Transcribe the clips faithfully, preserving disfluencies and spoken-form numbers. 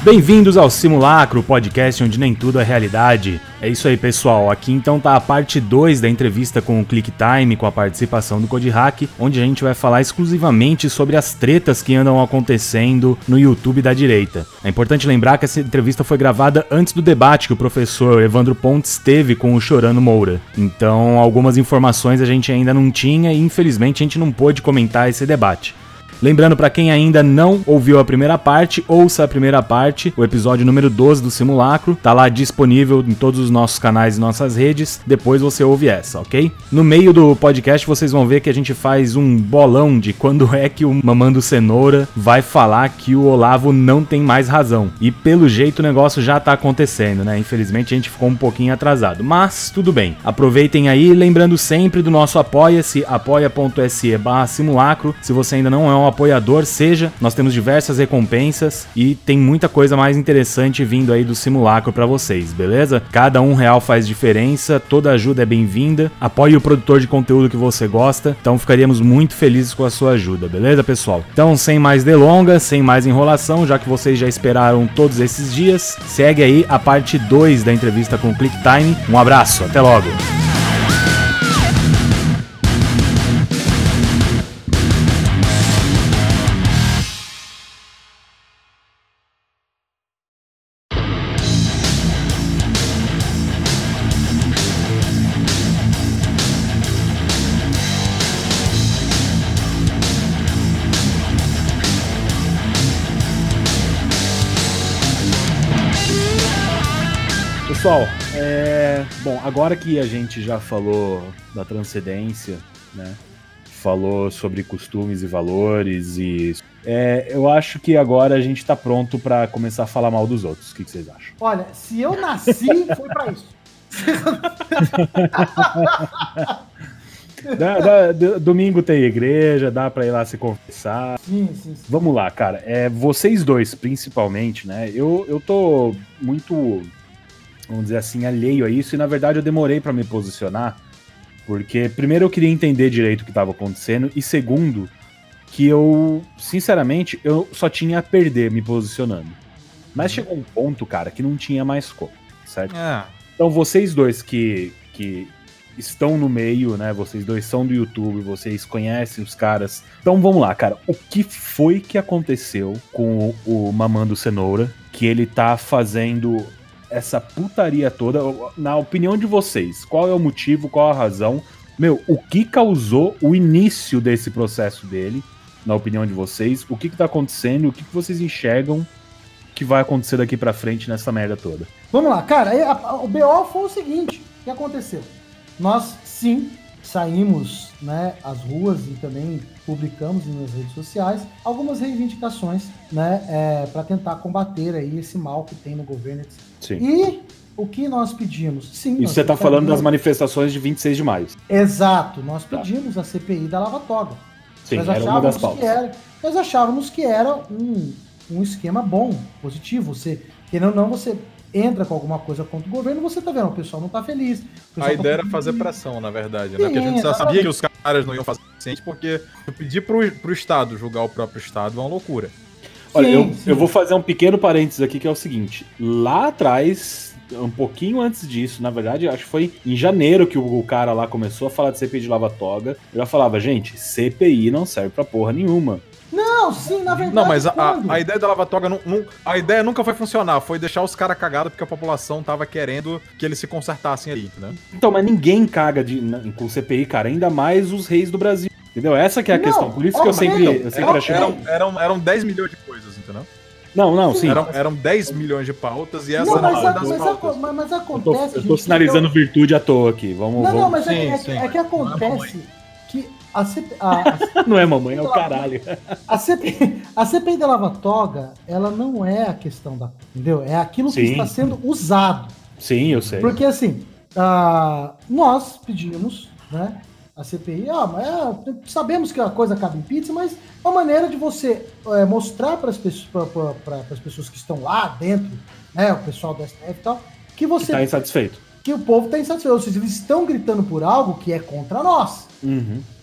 Bem-vindos ao Simulacro, o podcast onde nem tudo é realidade. É isso aí, pessoal. Aqui então tá a parte dois da entrevista com o ClickTime, com a participação do CodeHack, onde a gente vai falar exclusivamente sobre as tretas que andam acontecendo no YouTube da direita. É importante lembrar que essa entrevista foi gravada antes do debate que o professor Evandro Pontes teve com o Chorano Moura. Então, algumas informações a gente ainda não tinha e, infelizmente, a gente não pôde comentar esse debate. Lembrando, para quem ainda não ouviu a primeira parte, ouça a primeira parte, o episódio número doze do Simulacro, tá lá disponível em todos os nossos canais e nossas redes, depois você ouve essa, ok? No meio do podcast vocês vão ver que a gente faz um bolão de quando é que o Mamando Cenoura vai falar que o Olavo não tem mais razão. E pelo jeito o negócio já tá acontecendo, né? Infelizmente a gente ficou um pouquinho atrasado, mas tudo bem. Aproveitem aí, lembrando sempre do nosso apoia-se, apoia.se barra simulacro, se você ainda não é um apoiador, seja, nós temos diversas recompensas e tem muita coisa mais interessante vindo aí do Simulacro pra vocês, beleza? Cada um real faz diferença, toda ajuda é bem-vinda, apoie o produtor de conteúdo que você gosta, então ficaríamos muito felizes com a sua ajuda, beleza, pessoal? Então, sem mais delongas, sem mais enrolação, já que vocês já esperaram todos esses dias, segue aí a parte dois da entrevista com o ClickTime. Um abraço, até logo! Pessoal, é... bom, agora que a gente já falou da transcendência, né, falou sobre costumes e valores e é, eu acho que agora a gente tá pronto pra começar a falar mal dos outros. O que, que vocês acham? Olha, se eu nasci, foi pra isso. dá, dá, domingo tem igreja, dá pra ir lá se confessar. Sim, sim, sim. Vamos lá, cara. É, vocês dois, principalmente, né? Eu, eu tô muito, vamos dizer assim, alheio a isso, e na verdade eu demorei pra me posicionar, porque primeiro eu queria entender direito o que estava acontecendo, e segundo, que eu, sinceramente, eu só tinha a perder me posicionando. Mas uhum. Chegou um ponto, cara, que não tinha mais como, certo? É. Então vocês dois que, que estão no meio, né, vocês dois são do YouTube, vocês conhecem os caras, então vamos lá, cara, o que foi que aconteceu com o, o Mamando Cenoura, que ele tá fazendo essa putaria toda, na opinião de vocês, qual é o motivo, qual a razão, meu, o que causou o início desse processo dele, na opinião de vocês, o que que tá acontecendo, o que que vocês enxergam que vai acontecer daqui pra frente nessa merda toda? Vamos lá, cara, a, a, o B O foi o seguinte, o que aconteceu? Nós, sim, saímos, né, às ruas e também publicamos nas redes sociais algumas reivindicações, né, é, para tentar combater aí esse mal que tem no governo, etcétera. Sim. E o que nós pedimos? Sim. E você está falando das manifestações de vinte e seis de maio. Exato. Nós pedimos tá. a C P I da Lava Toga. Sim, nós era uma das pautas. Era, nós achávamos que era um, um esquema bom, positivo. Você, querendo ou não, você entra com alguma coisa contra o governo, você tá vendo, o pessoal não tá feliz. A ideia tá era fazer pressão, na verdade, né? Sim, porque a gente já sabia que os caras não iam fazer suficiente, porque pedir pro, pro Estado julgar o próprio Estado é uma loucura. Olha, sim, eu, sim. eu vou fazer um pequeno parênteses aqui, que é o seguinte. Lá atrás, um pouquinho antes disso, na verdade, acho que foi em janeiro que o, o cara lá começou a falar de C P I de Lava Toga. Eu já falava, gente, C P I não serve pra porra nenhuma. Não, sim, na verdade. Não, mas a, a, a ideia da Lava Toga, não, não, a ideia nunca foi funcionar, foi deixar os caras cagados porque a população tava querendo que eles se consertassem aí, né? Então, mas ninguém caga de, com C P I, cara, ainda mais os reis do Brasil. Entendeu? Essa que é a não, questão. Por isso ó, que eu sempre, eu sempre eram, achei. Eram, eram, eram dez milhões de coisas, entendeu? Não, não, sim. Eram, eram dez milhões de pautas e essa não, mas, não é a, das mas, pautas. A, mas, mas acontece. Eu tô, eu tô sinalizando eu... virtude à toa aqui. Vamos, não, vamos... não, mas sim, é, sim. É, é que acontece que a C P I. A, a, não é mamãe, é o caralho. A C P I, a C P I da Lava Toga, ela não é a questão da. Entendeu? É aquilo que sim. está sendo usado. Sim, eu sei. Porque assim, uh, nós pedimos, né? A C P I, ah, mas é, sabemos que a coisa cabe em pizza, mas é uma maneira de você é, mostrar para as pessoas, pessoas que estão lá dentro, né, o pessoal do S T F e tal, que você... está insatisfeito. Que o povo está insatisfeito, ou seja, eles estão gritando por algo que é contra nós. Uhum.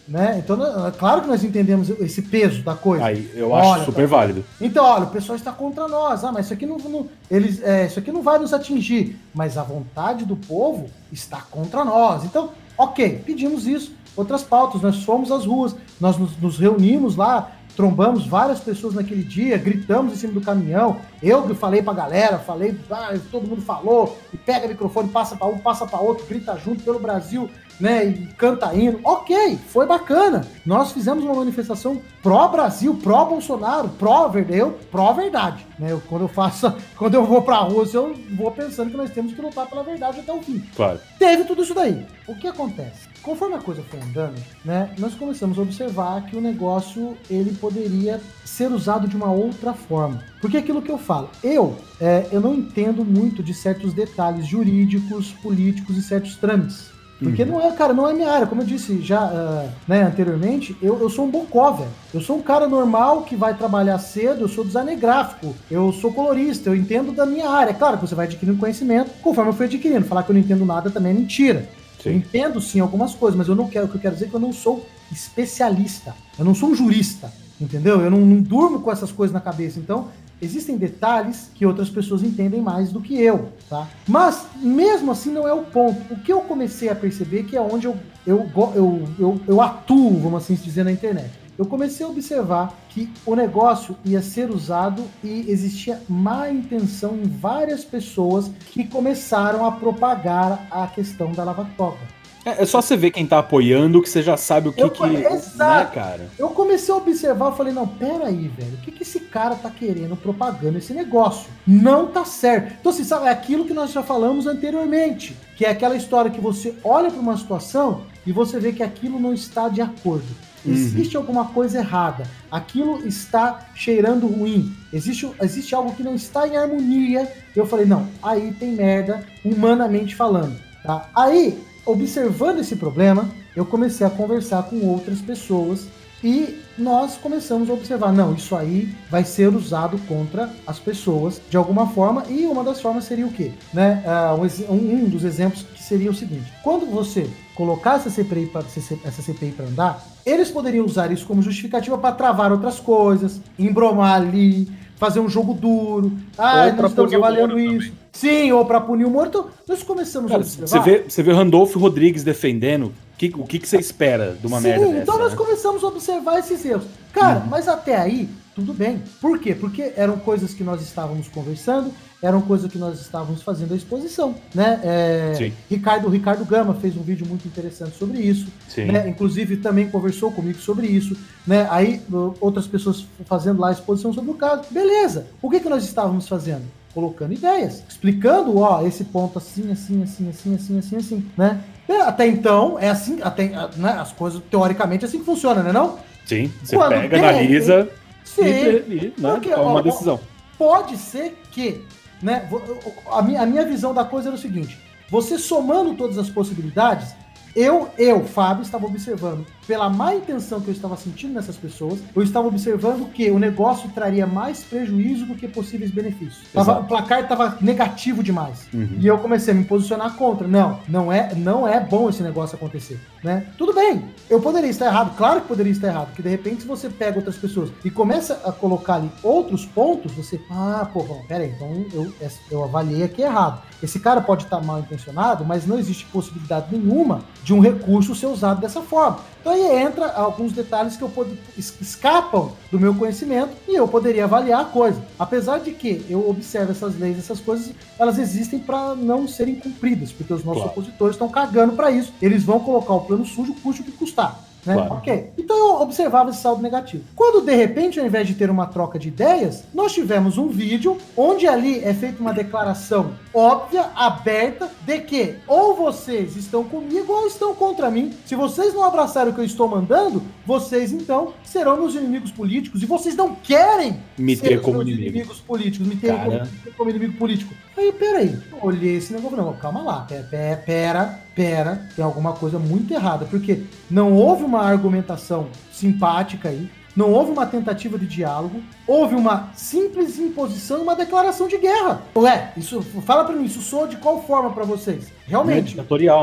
Né? Então, é claro que nós entendemos esse peso da coisa. Aí, eu acho olha, super válido. Então, olha, o pessoal está contra nós. Ah, mas isso aqui não, não, eles, é, isso aqui não vai nos atingir. Mas a vontade do povo está contra nós. Então, ok, pedimos isso. Outras pautas, nós fomos às ruas, nós nos, nos reunimos lá, trombamos várias pessoas naquele dia, gritamos em cima do caminhão. Eu que falei pra galera, falei, ah, todo mundo falou, e pega o microfone, passa pra um, passa pra outro, grita junto pelo Brasil, né, e canta hino. Ok, foi bacana. Nós fizemos uma manifestação pró-Brasil, pró-Bolsonaro, pró-verdade, eu pró-verdade. Né? Eu, quando eu faço, quando eu vou pra Rússia, eu vou pensando que nós temos que lutar pela verdade até o fim. Claro. Teve tudo isso daí. O que acontece? Conforme a coisa foi andando, né, nós começamos a observar que o negócio ele poderia ser usado de uma outra forma. Porque é aquilo que eu falo, eu, é, eu não entendo muito de certos detalhes jurídicos, políticos e certos trâmites. Porque uhum. não é, cara, não é minha área. Como eu disse já uh, né, anteriormente, eu, eu sou um bocó, velho. Eu sou um cara normal que vai trabalhar cedo, eu sou designer gráfico, eu sou colorista, eu entendo da minha área. Claro que você vai adquirindo conhecimento conforme eu fui adquirindo. Falar que eu não entendo nada também é mentira. Sim. Eu entendo sim algumas coisas, mas eu não quero, o que eu quero dizer é que eu não sou especialista. Eu não sou um jurista, entendeu? Eu não, não durmo com essas coisas na cabeça. Então, existem detalhes que outras pessoas entendem mais do que eu, tá? Mas, mesmo assim, não é o ponto. O que eu comecei a perceber que é onde eu, eu, eu, eu, eu atuo, vamos assim dizer, na internet. Eu comecei a observar que o negócio ia ser usado e existia má intenção em várias pessoas que começaram a propagar a questão da lava-toga. É, é só você ver quem tá apoiando que você já sabe o que eu, que... Exato. Né, cara? Eu comecei a observar, eu falei, não, peraí, velho, o que que esse cara tá querendo propagando esse negócio? Não tá certo. Então, assim, sabe, é aquilo que nós já falamos anteriormente, que é aquela história que você olha para uma situação e você vê que aquilo não está de acordo. Existe uhum. alguma coisa errada, aquilo está cheirando ruim, existe, existe algo que não está em harmonia. Eu falei, não, aí tem merda, humanamente falando, tá? Aí, observando esse problema, eu comecei a conversar com outras pessoas e nós começamos a observar, não, isso aí vai ser usado contra as pessoas de alguma forma, e uma das formas seria o quê? Né? Uh, um, um dos exemplos que seria o seguinte, quando você colocar essa C P I para essa C P I para andar, eles poderiam usar isso como justificativa para travar outras coisas, embromar ali, fazer um jogo duro, ah, nós estamos avaliando isso. Também. Sim, ou para punir o morto. Nós começamos Cara, a observar. Você vê, você vê o Randolfo Rodrigues defendendo, que, o que, que você espera de uma Sim, merda dessa? Então nós né? começamos a observar esses erros. Cara, uhum. mas até aí, tudo bem. Por quê? Porque eram coisas que nós estávamos conversando, eram coisas que nós estávamos fazendo a exposição, né? É, Ricardo, Ricardo Gama fez um vídeo muito interessante sobre isso, né? Inclusive também conversou comigo sobre isso, né? Aí outras pessoas fazendo lá a exposição sobre o caso. Beleza. O que, que nós estávamos fazendo? Colocando ideias, explicando, ó, esse ponto assim, assim, assim, assim, assim, assim, assim, né? Até então, é assim, até, né, as coisas, teoricamente, assim que funciona, né não? Sim, você Quando pega, tem, analisa sim, e, e né, porque, toma ó, uma decisão. Pode ser que, né, a minha, a minha visão da coisa era o seguinte, você somando todas as possibilidades, eu, eu, Fábio, estava observando, pela má intenção que eu estava sentindo nessas pessoas, eu estava observando que o negócio traria mais prejuízo do que possíveis benefícios. Tava, o placar estava negativo demais. Uhum. E eu comecei a me posicionar contra. Não, não é, não é bom esse negócio acontecer. Né? Tudo bem, eu poderia estar errado, claro que poderia estar errado, porque de repente se você pega outras pessoas e começa a colocar ali outros pontos, você, ah, pô, bom, pera aí, então eu, eu avaliei aqui errado. Esse cara pode estar mal intencionado, mas não existe possibilidade nenhuma de um recurso ser usado dessa forma. Então aí entra alguns detalhes que eu pod... escapam do meu conhecimento e eu poderia avaliar a coisa. Apesar de que eu observo essas leis, essas coisas, elas existem para não serem cumpridas, porque os nossos claro. opositores estão cagando para isso. Eles vão colocar o plano sujo, custe o que custar. Né? Claro. Ok. Então eu observava esse saldo negativo. Quando de repente, ao invés de ter uma troca de ideias, nós tivemos um vídeo onde ali é feita uma declaração óbvia, aberta, de que ou vocês estão comigo ou estão contra mim. Se vocês não abraçarem o que eu estou mandando, vocês então serão meus inimigos políticos e vocês não querem me ter como meus inimigo. inimigos políticos, me ter como, como inimigo político. Aí, peraí, olhei esse negócio, não, calma lá, pera, pera, pera, tem alguma coisa muito errada, porque não houve uma argumentação simpática aí, não houve uma tentativa de diálogo, houve uma simples imposição e uma declaração de guerra. Ué, isso, fala pra mim, isso soa de qual forma pra vocês? Realmente. É ditatorial, né?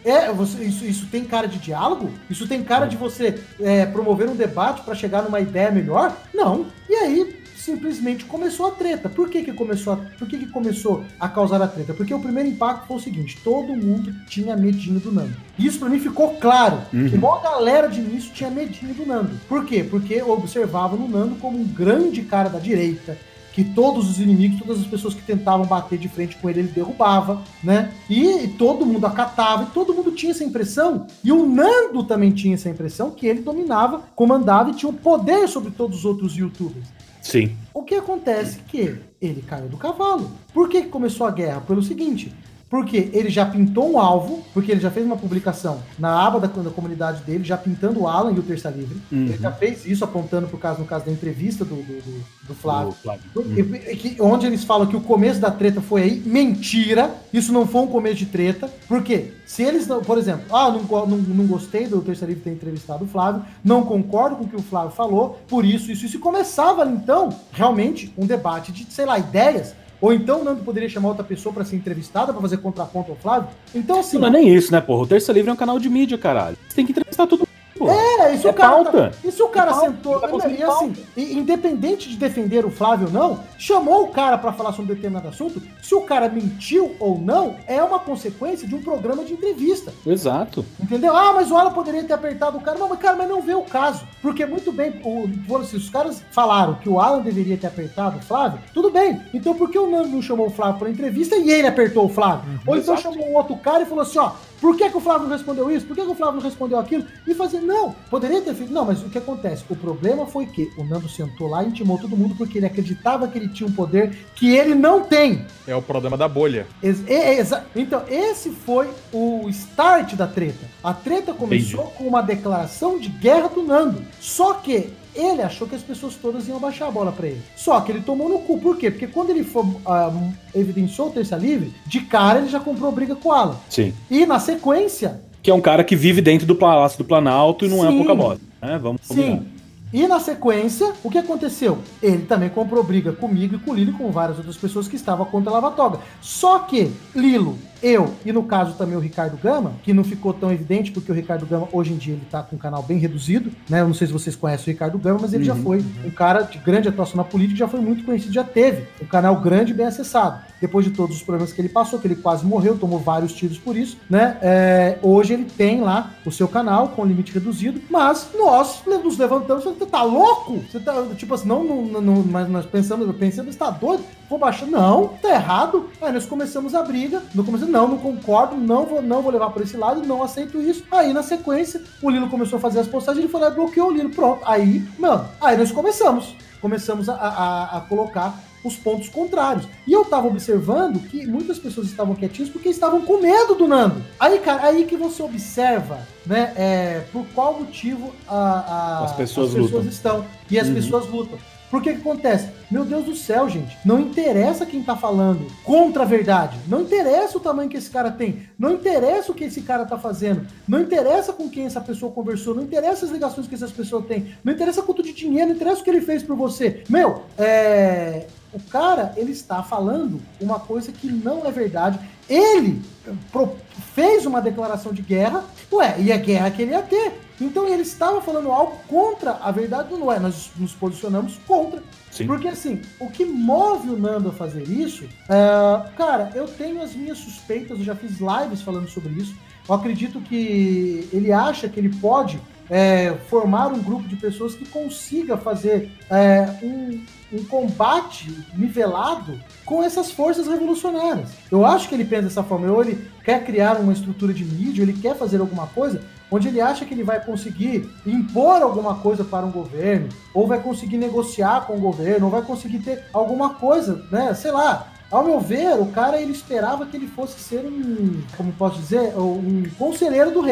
É, você, isso, isso tem cara de diálogo? Isso tem cara de você é, promover um debate para chegar numa ideia melhor? Não. E aí, simplesmente começou a treta. Por que que começou a, por que que começou a causar a treta? Porque o primeiro impacto foi o seguinte, todo mundo tinha medinho do Nando. Isso pra mim ficou claro. Uhum. Que uma galera de início tinha medinho do Nando. Por quê? Porque observava no Nando como um grande cara da direita, que todos os inimigos, todas as pessoas que tentavam bater de frente com ele, ele derrubava, né? E todo mundo acatava, e todo mundo tinha essa impressão, e o Nando também tinha essa impressão, que ele dominava, comandava e tinha o poder sobre todos os outros youtubers. Sim. O que acontece é que ele caiu do cavalo. Por que começou a guerra? Pelo seguinte... Porque ele já pintou um alvo, porque ele já fez uma publicação na aba da, da comunidade dele, já pintando o Alan e o Terça Livre. Uhum. Ele já fez isso, apontando pro caso, no caso da entrevista do, do, do, do Flávio. Flávio. Uhum. E, que, onde eles falam que o começo da treta foi aí. Mentira! Isso não foi um começo de treta. Por quê? Se eles, por exemplo, ah, não, não, não gostei do Terça Livre ter entrevistado o Flávio, não concordo com o que o Flávio falou, por isso, isso, isso. E começava, então, realmente, um debate de, sei lá, ideias. Ou então o Nando poderia chamar outra pessoa pra ser entrevistada, pra fazer contraponto ao Flávio. Então, assim... Não é nem isso, né, porra? O Terça Livre é um canal de mídia, caralho. Você tem que entrevistar todo mundo. É, isso é o cara. Pauta. Isso o cara é sentou. Tá e assim, independente de defender o Flávio ou não, chamou o cara pra falar sobre um determinado assunto. Se o cara mentiu ou não, é uma consequência de um programa de entrevista. Exato. Entendeu? Ah, mas o Alan poderia ter apertado o cara. Não, mas cara, mas não vê o caso. Porque muito bem, o, se os caras falaram que o Alan deveria ter apertado o Flávio, tudo bem. Então por que o Nando não chamou o Flávio pra entrevista e ele apertou o Flávio? Uhum, ou então exato. Chamou um outro cara e falou assim, ó, por que que o Flávio não respondeu isso? Por que que o Flávio não respondeu aquilo? E fazer, não, poderia ter feito. Não, mas o que acontece? O problema foi que o Nando sentou lá e intimou todo mundo porque ele acreditava que ele tinha um poder que ele não tem. É o problema da bolha. Ex- ex- então, esse foi o start da treta. A treta começou Entendi. com uma declaração de guerra do Nando. Só que ele achou que as pessoas todas iam baixar a bola pra ele. Só que ele tomou no cu. Por quê? Porque quando ele foi, uh, evidenciou o Terça Livre, de cara ele já comprou briga com o Alan. Sim. E na sequência... Que é um cara que vive dentro do Palácio do Planalto e não Sim. é pouca bosta. Né? Vamos combinar. Sim. E na sequência, o que aconteceu? Ele também comprou briga comigo e com o Lilo e com várias outras pessoas que estavam contra a Lava Toga. Só que Lilo, eu e no caso também o Ricardo Gama, que não ficou tão evidente porque o Ricardo Gama hoje em dia ele tá com um canal bem reduzido, né? Eu não sei se vocês conhecem o Ricardo Gama, mas ele uhum. já foi um cara de grande atuação na política, já foi muito conhecido, já teve um canal grande e bem acessado. Depois de todos os problemas que ele passou, que ele quase morreu, tomou vários tiros por isso, né? É, hoje ele tem lá o seu canal com limite reduzido, mas nós nos levantamos, você tá louco? Você tá, tipo assim, não, não, não mas nós pensamos, eu pensei, você tá doido? Vou baixar, não, tá errado. Aí nós começamos a briga, não começamos, não, não concordo, não vou, não vou levar por esse lado, não aceito isso. Aí na sequência, o Lilo começou a fazer as postagens, ele foi lá e bloqueou o Lilo, pronto. Aí, mano, aí nós começamos, começamos a, a, a colocar os pontos contrários. E eu tava observando que muitas pessoas estavam quietinhas porque estavam com medo do Nando. Aí, cara, aí que você observa, né, é, por qual motivo a, a, as pessoas, as pessoas lutam. estão. E as uhum. pessoas lutam. Por que que acontece? Meu Deus do céu, gente. Não interessa quem tá falando contra a verdade. Não interessa o tamanho que esse cara tem. Não interessa o que esse cara tá fazendo. Não interessa com quem essa pessoa conversou. Não interessa as ligações que essas pessoas têm. Não interessa quanto de dinheiro. Não interessa o que ele fez por você. Meu, é... o cara, ele está falando uma coisa que não é verdade. Ele pro... fez uma declaração de guerra. Ué, e a guerra que ele ia ter. Então ele estava falando algo contra a verdade do Noé. Nós nos posicionamos contra. Sim. Porque assim, o que move o Nando a fazer isso, é, cara, eu tenho as minhas suspeitas, eu já fiz lives falando sobre isso. Eu acredito que ele acha que ele pode é, formar um grupo de pessoas que consiga fazer é, um, um combate nivelado com essas forças revolucionárias. Eu acho que ele pensa dessa forma. Ou ele quer criar uma estrutura de mídia, ou ele quer fazer alguma coisa onde ele acha que ele vai conseguir impor alguma coisa para um governo, ou vai conseguir negociar com o governo, ou vai conseguir ter alguma coisa, né, sei lá. Ao meu ver, o cara, ele esperava que ele fosse ser um, como posso dizer, um conselheiro do rei.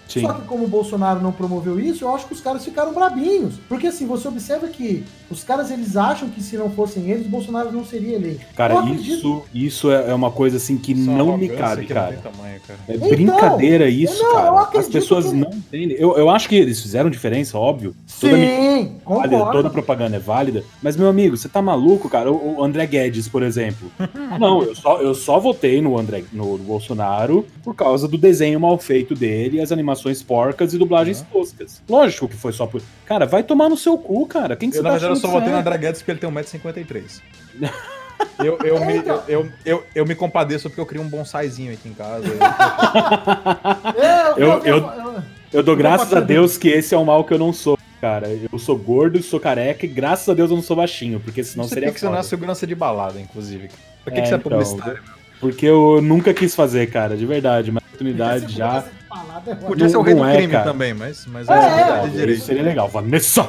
Sim. Só que como o Bolsonaro não promoveu isso, eu acho que os caras ficaram brabinhos. Porque assim, você observa que os caras, eles acham que se não fossem eles, o Bolsonaro não seria eleito. Cara, isso, isso é uma coisa assim que Só não me cabe, cara. Tamanho, cara. É então, brincadeira isso, não, cara. As pessoas que... não entendem. Eu, eu acho que eles fizeram diferença, óbvio. Sim, toda, válida, toda propaganda é válida. Mas, meu amigo, você tá maluco, cara? O, o André Guedes, por exemplo. Não, eu só, eu só votei no, André, no Bolsonaro por causa do desenho mal feito dele, as animações porcas e dublagens uhum. toscas. Lógico que foi só por... Cara, vai tomar no seu cu, cara. Quem que eu, você na tá verdade, eu só votei no André Guedes porque ele tem um metro e cinquenta e três. Eu, eu, me, eu, eu, eu, eu me compadeço porque eu crio um bonsaizinho aqui em casa. eu, eu, eu, eu dou graças a Deus que esse é o mal que eu não sou, cara. Eu sou gordo, sou careca e graças a Deus eu não sou baixinho, porque senão você seria foda. Por que você não é segurança de balada, inclusive? Por que, é, que você é então, publicitário? Porque eu nunca quis fazer, cara, de verdade. Mas a oportunidade já... Podia ser o rei do crime é, também, mas, mas é, é, é direito. Seria legal. Vanessa!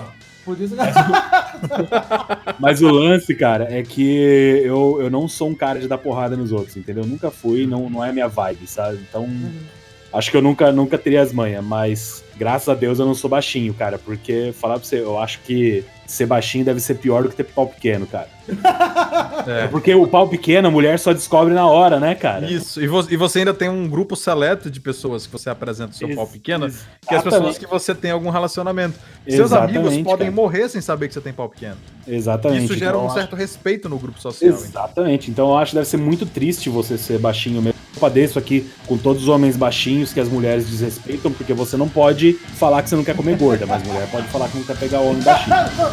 Mas o lance, cara, é que eu, eu não sou um cara de dar porrada nos outros, entendeu? Eu nunca fui, não, não é minha vibe, sabe? Então, uhum. acho que eu nunca, nunca teria as manhas, mas graças a Deus eu não sou baixinho, cara, porque, falar pra você, eu acho que ser baixinho deve ser pior do que ter pau pequeno, cara. É. É porque o pau pequeno a mulher só descobre na hora, né, cara? Isso, e, vo e você ainda tem um grupo seleto de pessoas que você apresenta o seu Ex pau pequeno, exatamente. Que é as pessoas que você tem algum relacionamento. Seus exatamente, amigos podem cara. morrer sem saber que você tem pau pequeno. Exatamente. Isso gera então, um certo acho... respeito no grupo social. Exatamente. Então. então eu acho que deve ser muito triste você ser baixinho mesmo. Eu padeço aqui com todos os homens baixinhos que as mulheres desrespeitam, porque você não pode falar que você não quer comer gorda, mas mulher pode falar que não quer pegar homem baixinho.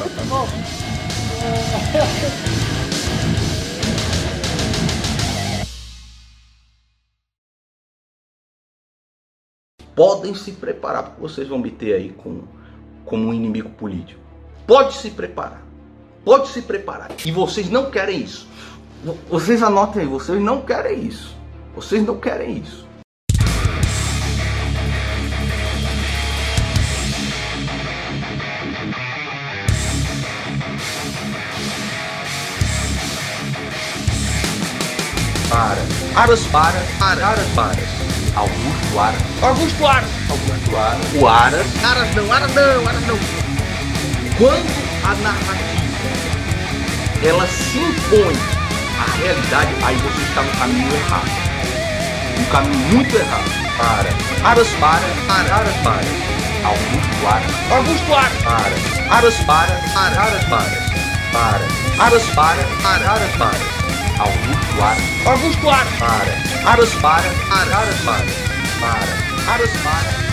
Podem se preparar, porque vocês vão me ter aí com, como um inimigo político. Pode se preparar. Pode se preparar. E vocês não querem isso. Vocês anotem aí, vocês não querem isso. Vocês não querem isso. Para. Aras para. Aras para. Augusto Aras. Augusto Aras. Augusto Aras. O Aras. Aras não, Aras não, Aras não. Quando a narrativa ela se impõe à realidade, aí você está no caminho errado. Um caminho muito errado. Para. Aras para. Aras para. Augusto Aras. Augusto Aras. Para. Aras para. Aras para. Para. Aras para. Aras para. Augusto Aras. Augusto Aras. Para. Aras para. Aras para. Para. Aras para.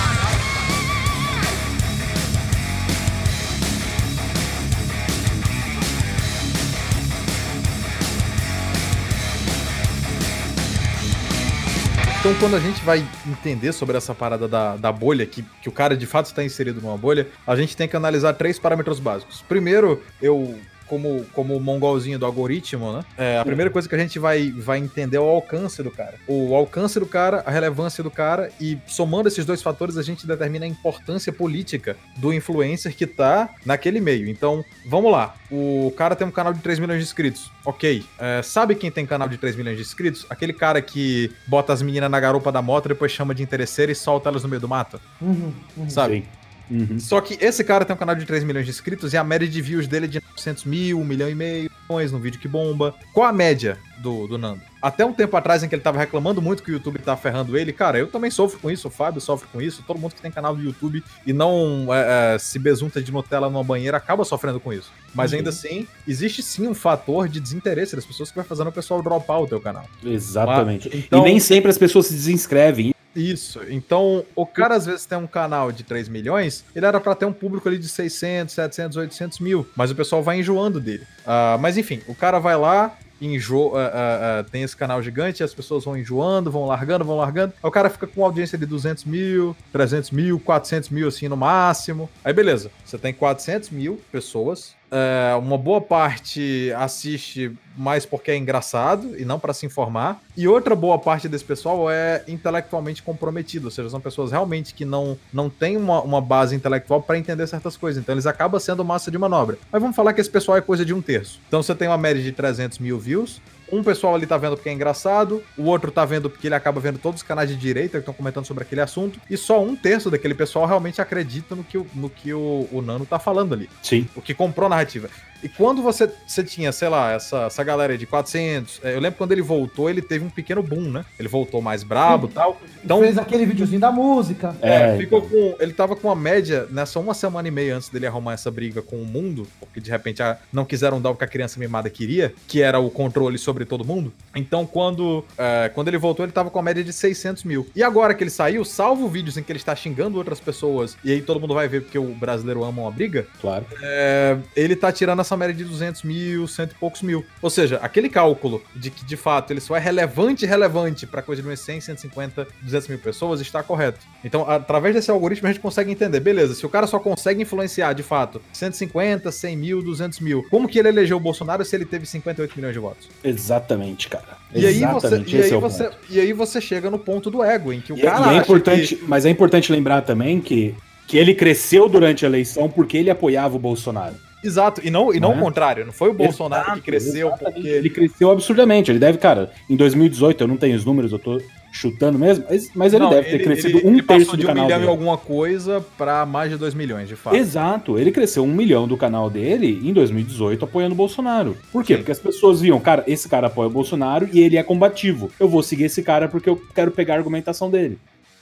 Então, quando a gente vai entender sobre essa parada da, da bolha, que, que o cara de fato está inserido numa bolha, a gente tem que analisar três parâmetros básicos. Primeiro, eu... Como, como o mongolzinho do algoritmo, né? É, a primeira coisa que a gente vai, vai entender é o alcance do cara. O alcance do cara, a relevância do cara, e somando esses dois fatores, a gente determina a importância política do influencer que tá naquele meio. Então, vamos lá. O cara tem um canal de três milhões de inscritos. Ok. É, sabe quem tem canal de três milhões de inscritos? Aquele cara que bota as meninas na garupa da moto, depois chama de interesseira e solta elas no meio do mato? Uhum, uhum. Sabe? Sim. Uhum. Só que esse cara tem um canal de três milhões de inscritos e a média de views dele é de novecentos mil, um milhão e meio, no vídeo que bomba. Qual a média do, do Nando? Até um tempo atrás em que ele tava reclamando muito que o YouTube tá ferrando ele, cara, eu também sofro com isso, o Fábio sofre com isso, todo mundo que tem canal do YouTube e não é, é, se besunta de Nutella numa banheira acaba sofrendo com isso. Mas uhum. ainda assim, existe sim um fator de desinteresse das pessoas que vai fazendo o pessoal dropar o teu canal. Exatamente. Mas, então... E nem sempre as pessoas se desinscrevem. Isso, então o cara às vezes tem um canal de três milhões, ele era pra ter um público ali de seiscentos, setecentos, oitocentos mil, mas o pessoal vai enjoando dele. Uh, mas enfim, o cara vai lá, enjoa, uh, uh, uh, tem esse canal gigante, as pessoas vão enjoando, vão largando, vão largando, aí o cara fica com uma audiência de duzentos mil, trezentos mil, quatrocentos mil assim no máximo, aí beleza, você tem quatrocentos mil pessoas é, uma boa parte assiste mais porque é engraçado e não para se informar. E outra boa parte desse pessoal é intelectualmente comprometido, ou seja, são pessoas realmente que não, não têm uma, uma base intelectual para entender certas coisas. Então eles acabam sendo massa de manobra. Mas vamos falar que esse pessoal é coisa de um terço. Então você tem uma média de trezentos mil views. Um pessoal ali tá vendo porque é engraçado, o outro tá vendo porque ele acaba vendo todos os canais de direita que estão comentando sobre aquele assunto, e só um terço daquele pessoal realmente acredita no que o, no que o, o Nano tá falando ali. Sim. O que comprou a narrativa. E quando você, você tinha, sei lá, essa, essa galera de quatrocentos... Eu lembro quando ele voltou, ele teve um pequeno boom, né? Ele voltou mais brabo e tal. Então, fez aquele videozinho da música. É, ficou com... Ele tava com uma média, nessa uma semana e meia antes dele arrumar essa briga com o mundo, porque de repente a, não quiseram dar o que a criança mimada queria, que era o controle sobre todo mundo. Então, quando, é, quando ele voltou, ele tava com uma média de seiscentos mil. E agora que ele saiu, salvo vídeos em que ele está xingando outras pessoas, e aí todo mundo vai ver porque o brasileiro ama uma briga, claro. É, ele tá tirando essa média de duzentos mil, cento e poucos mil. Ou seja, aquele cálculo de que, de fato, ele só é relevante relevante para coisa de umas cem, cento e cinquenta, duzentas mil pessoas, está correto. Então, através desse algoritmo, a gente consegue entender, beleza, se o cara só consegue influenciar, de fato, cento e cinquenta, cem mil, duzentos mil, como que ele elegeu o Bolsonaro se ele teve cinquenta e oito milhões de votos? Exatamente, cara. E aí, Exatamente, você, e, aí é você, e aí você chega no ponto do ego, em que o e, cara e é acha importante, que... Mas é importante lembrar também que, que ele cresceu durante a eleição porque ele apoiava o Bolsonaro. Exato, e não, e não, não é? o contrário, não foi o Bolsonaro Exato, que cresceu exatamente. porque... Ele cresceu absurdamente, ele deve, cara, em dois mil e dezoito, eu não tenho os números, eu tô chutando mesmo, mas, mas ele não, deve ter ele, crescido ele, um ele terço de do um canal milhão dele. E alguma coisa pra mais de dois milhões, de fato. Exato, ele cresceu um milhão do canal dele em dois mil e dezoito apoiando o Bolsonaro. Por quê? Sim. Porque as pessoas viam, cara, esse cara apoia o Bolsonaro e ele é combativo. Eu vou seguir esse cara porque eu quero pegar a argumentação dele.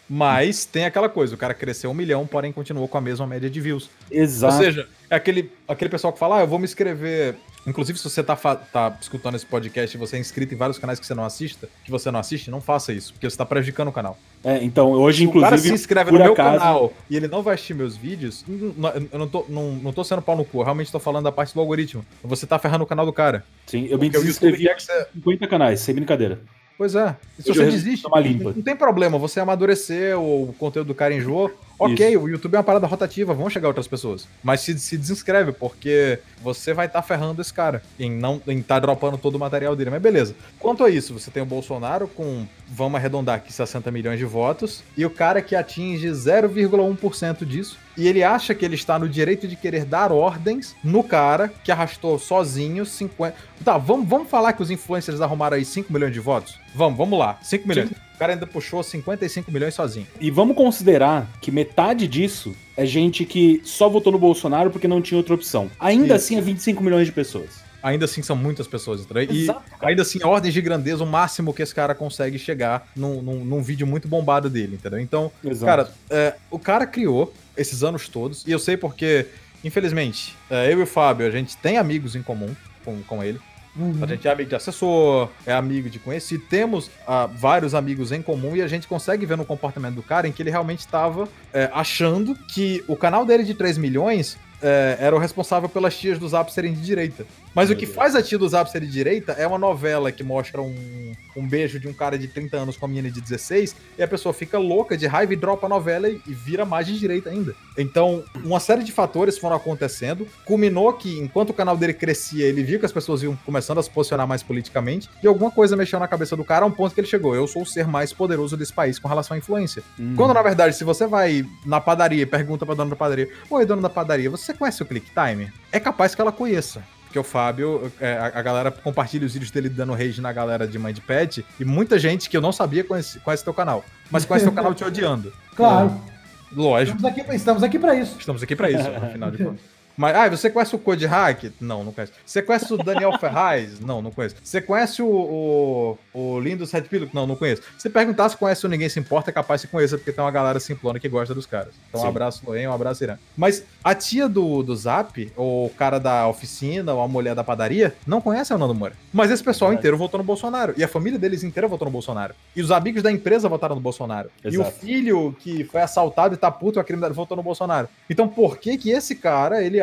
Mas tem aquela coisa, o cara cresceu um milhão, porém continuou com a mesma média de views. Exato. Ou seja, é aquele, aquele pessoal que fala, ah, eu vou me inscrever... Inclusive, se você tá, tá escutando esse podcast e você é inscrito em vários canais que você não assista, que você não assiste, não faça isso, porque você tá prejudicando o canal. É, então, hoje, se inclusive, o cara se inscreve no meu acaso... canal e ele não vai assistir meus vídeos, eu não tô, não, não tô sendo pau no cu, eu realmente tô falando da parte do algoritmo. Você tá ferrando o canal do cara. Sim, eu me desinscrevi em você... cinquenta canais, sem brincadeira. Pois é. E se eu você desiste, não, não tem problema. Você amadureceu, o conteúdo do cara enjoou. Ok, Isso. O YouTube é uma parada rotativa, vão chegar outras pessoas. Mas se, se desinscreve, porque você vai estar tá ferrando esse cara em não em tá dropando todo o material dele. Mas beleza. Quanto a isso, você tem o Bolsonaro com, vamos arredondar aqui, sessenta milhões de votos, e o cara que atinge zero vírgula um por cento disso, e ele acha que ele está no direito de querer dar ordens no cara que arrastou sozinho cinquenta... Tá, vamos, vamos falar que os influencers arrumaram aí cinco milhões de votos? Vamos, vamos lá, cinco milhões. Sim. O cara ainda puxou cinquenta e cinco milhões sozinho. E vamos considerar que metade disso é gente que só votou no Bolsonaro porque não tinha outra opção. Ainda Isso. assim é vinte e cinco milhões de pessoas. Ainda assim são muitas pessoas, entendeu? E Exato, ainda assim, a ordem de grandeza, o máximo que esse cara consegue chegar num, num, num vídeo muito bombado dele, entendeu? Então, Exato. cara, é, o cara criou esses anos todos, e eu sei porque, infelizmente, é, eu e o Fábio, a gente tem amigos em comum com, com ele. Uhum. A gente é amigo de assessor, é amigo de conhecido, temos uh, vários amigos em comum e a gente consegue ver no comportamento do cara em que ele realmente estava é, achando que o canal dele de três milhões é, era o responsável pelas tias do Zap serem de direita. Mas Meu o que Deus. faz a tia do Zap ser de direita é uma novela que mostra um, um beijo de um cara de trinta anos com a menina de dezesseis e a pessoa fica louca de raiva e dropa a novela e, e vira mais de direita ainda. Então, uma série de fatores foram acontecendo, culminou que enquanto o canal dele crescia, ele viu que as pessoas iam começando a se posicionar mais politicamente e alguma coisa mexeu na cabeça do cara a um ponto que ele chegou. Eu sou o ser mais poderoso desse país com relação à influência. Hum. Quando, na verdade, se você vai na padaria e pergunta pra dona da padaria, oi, dona da padaria, você conhece o ClickTime? É capaz que ela conheça. Porque o Fábio, é, a, a galera compartilha os vídeos dele dando rage na galera de Mãe de Pet, e muita gente que eu não sabia conhece, conhece teu canal, mas conhece teu canal te odiando. Claro. É, lógico. Estamos aqui, estamos aqui pra isso. Estamos aqui pra isso, no final de contas. Mas, ah, você conhece o Code Hack? Não, não conhece. Você conhece o Daniel Ferraz? Não, não conheço. Você conhece o, o, o Lindos Red Pill? Não, não conheço. Se perguntar se conhece o Ninguém Se Importa, é capaz de se conheça, porque tem uma galera simplona que gosta dos caras. Então, Sim. um abraço, Loen, um abraço, Irã. Mas a tia do, do Zap, ou o cara da oficina, ou a mulher da padaria, não conhece o Nando Moura. Mas esse pessoal é inteiro votou no Bolsonaro. E a família deles inteira votou no Bolsonaro. E os amigos da empresa votaram no Bolsonaro. Exato. E o filho que foi assaltado e tá puto, a criminalidade votou no Bolsonaro. Então, por que que esse cara, ele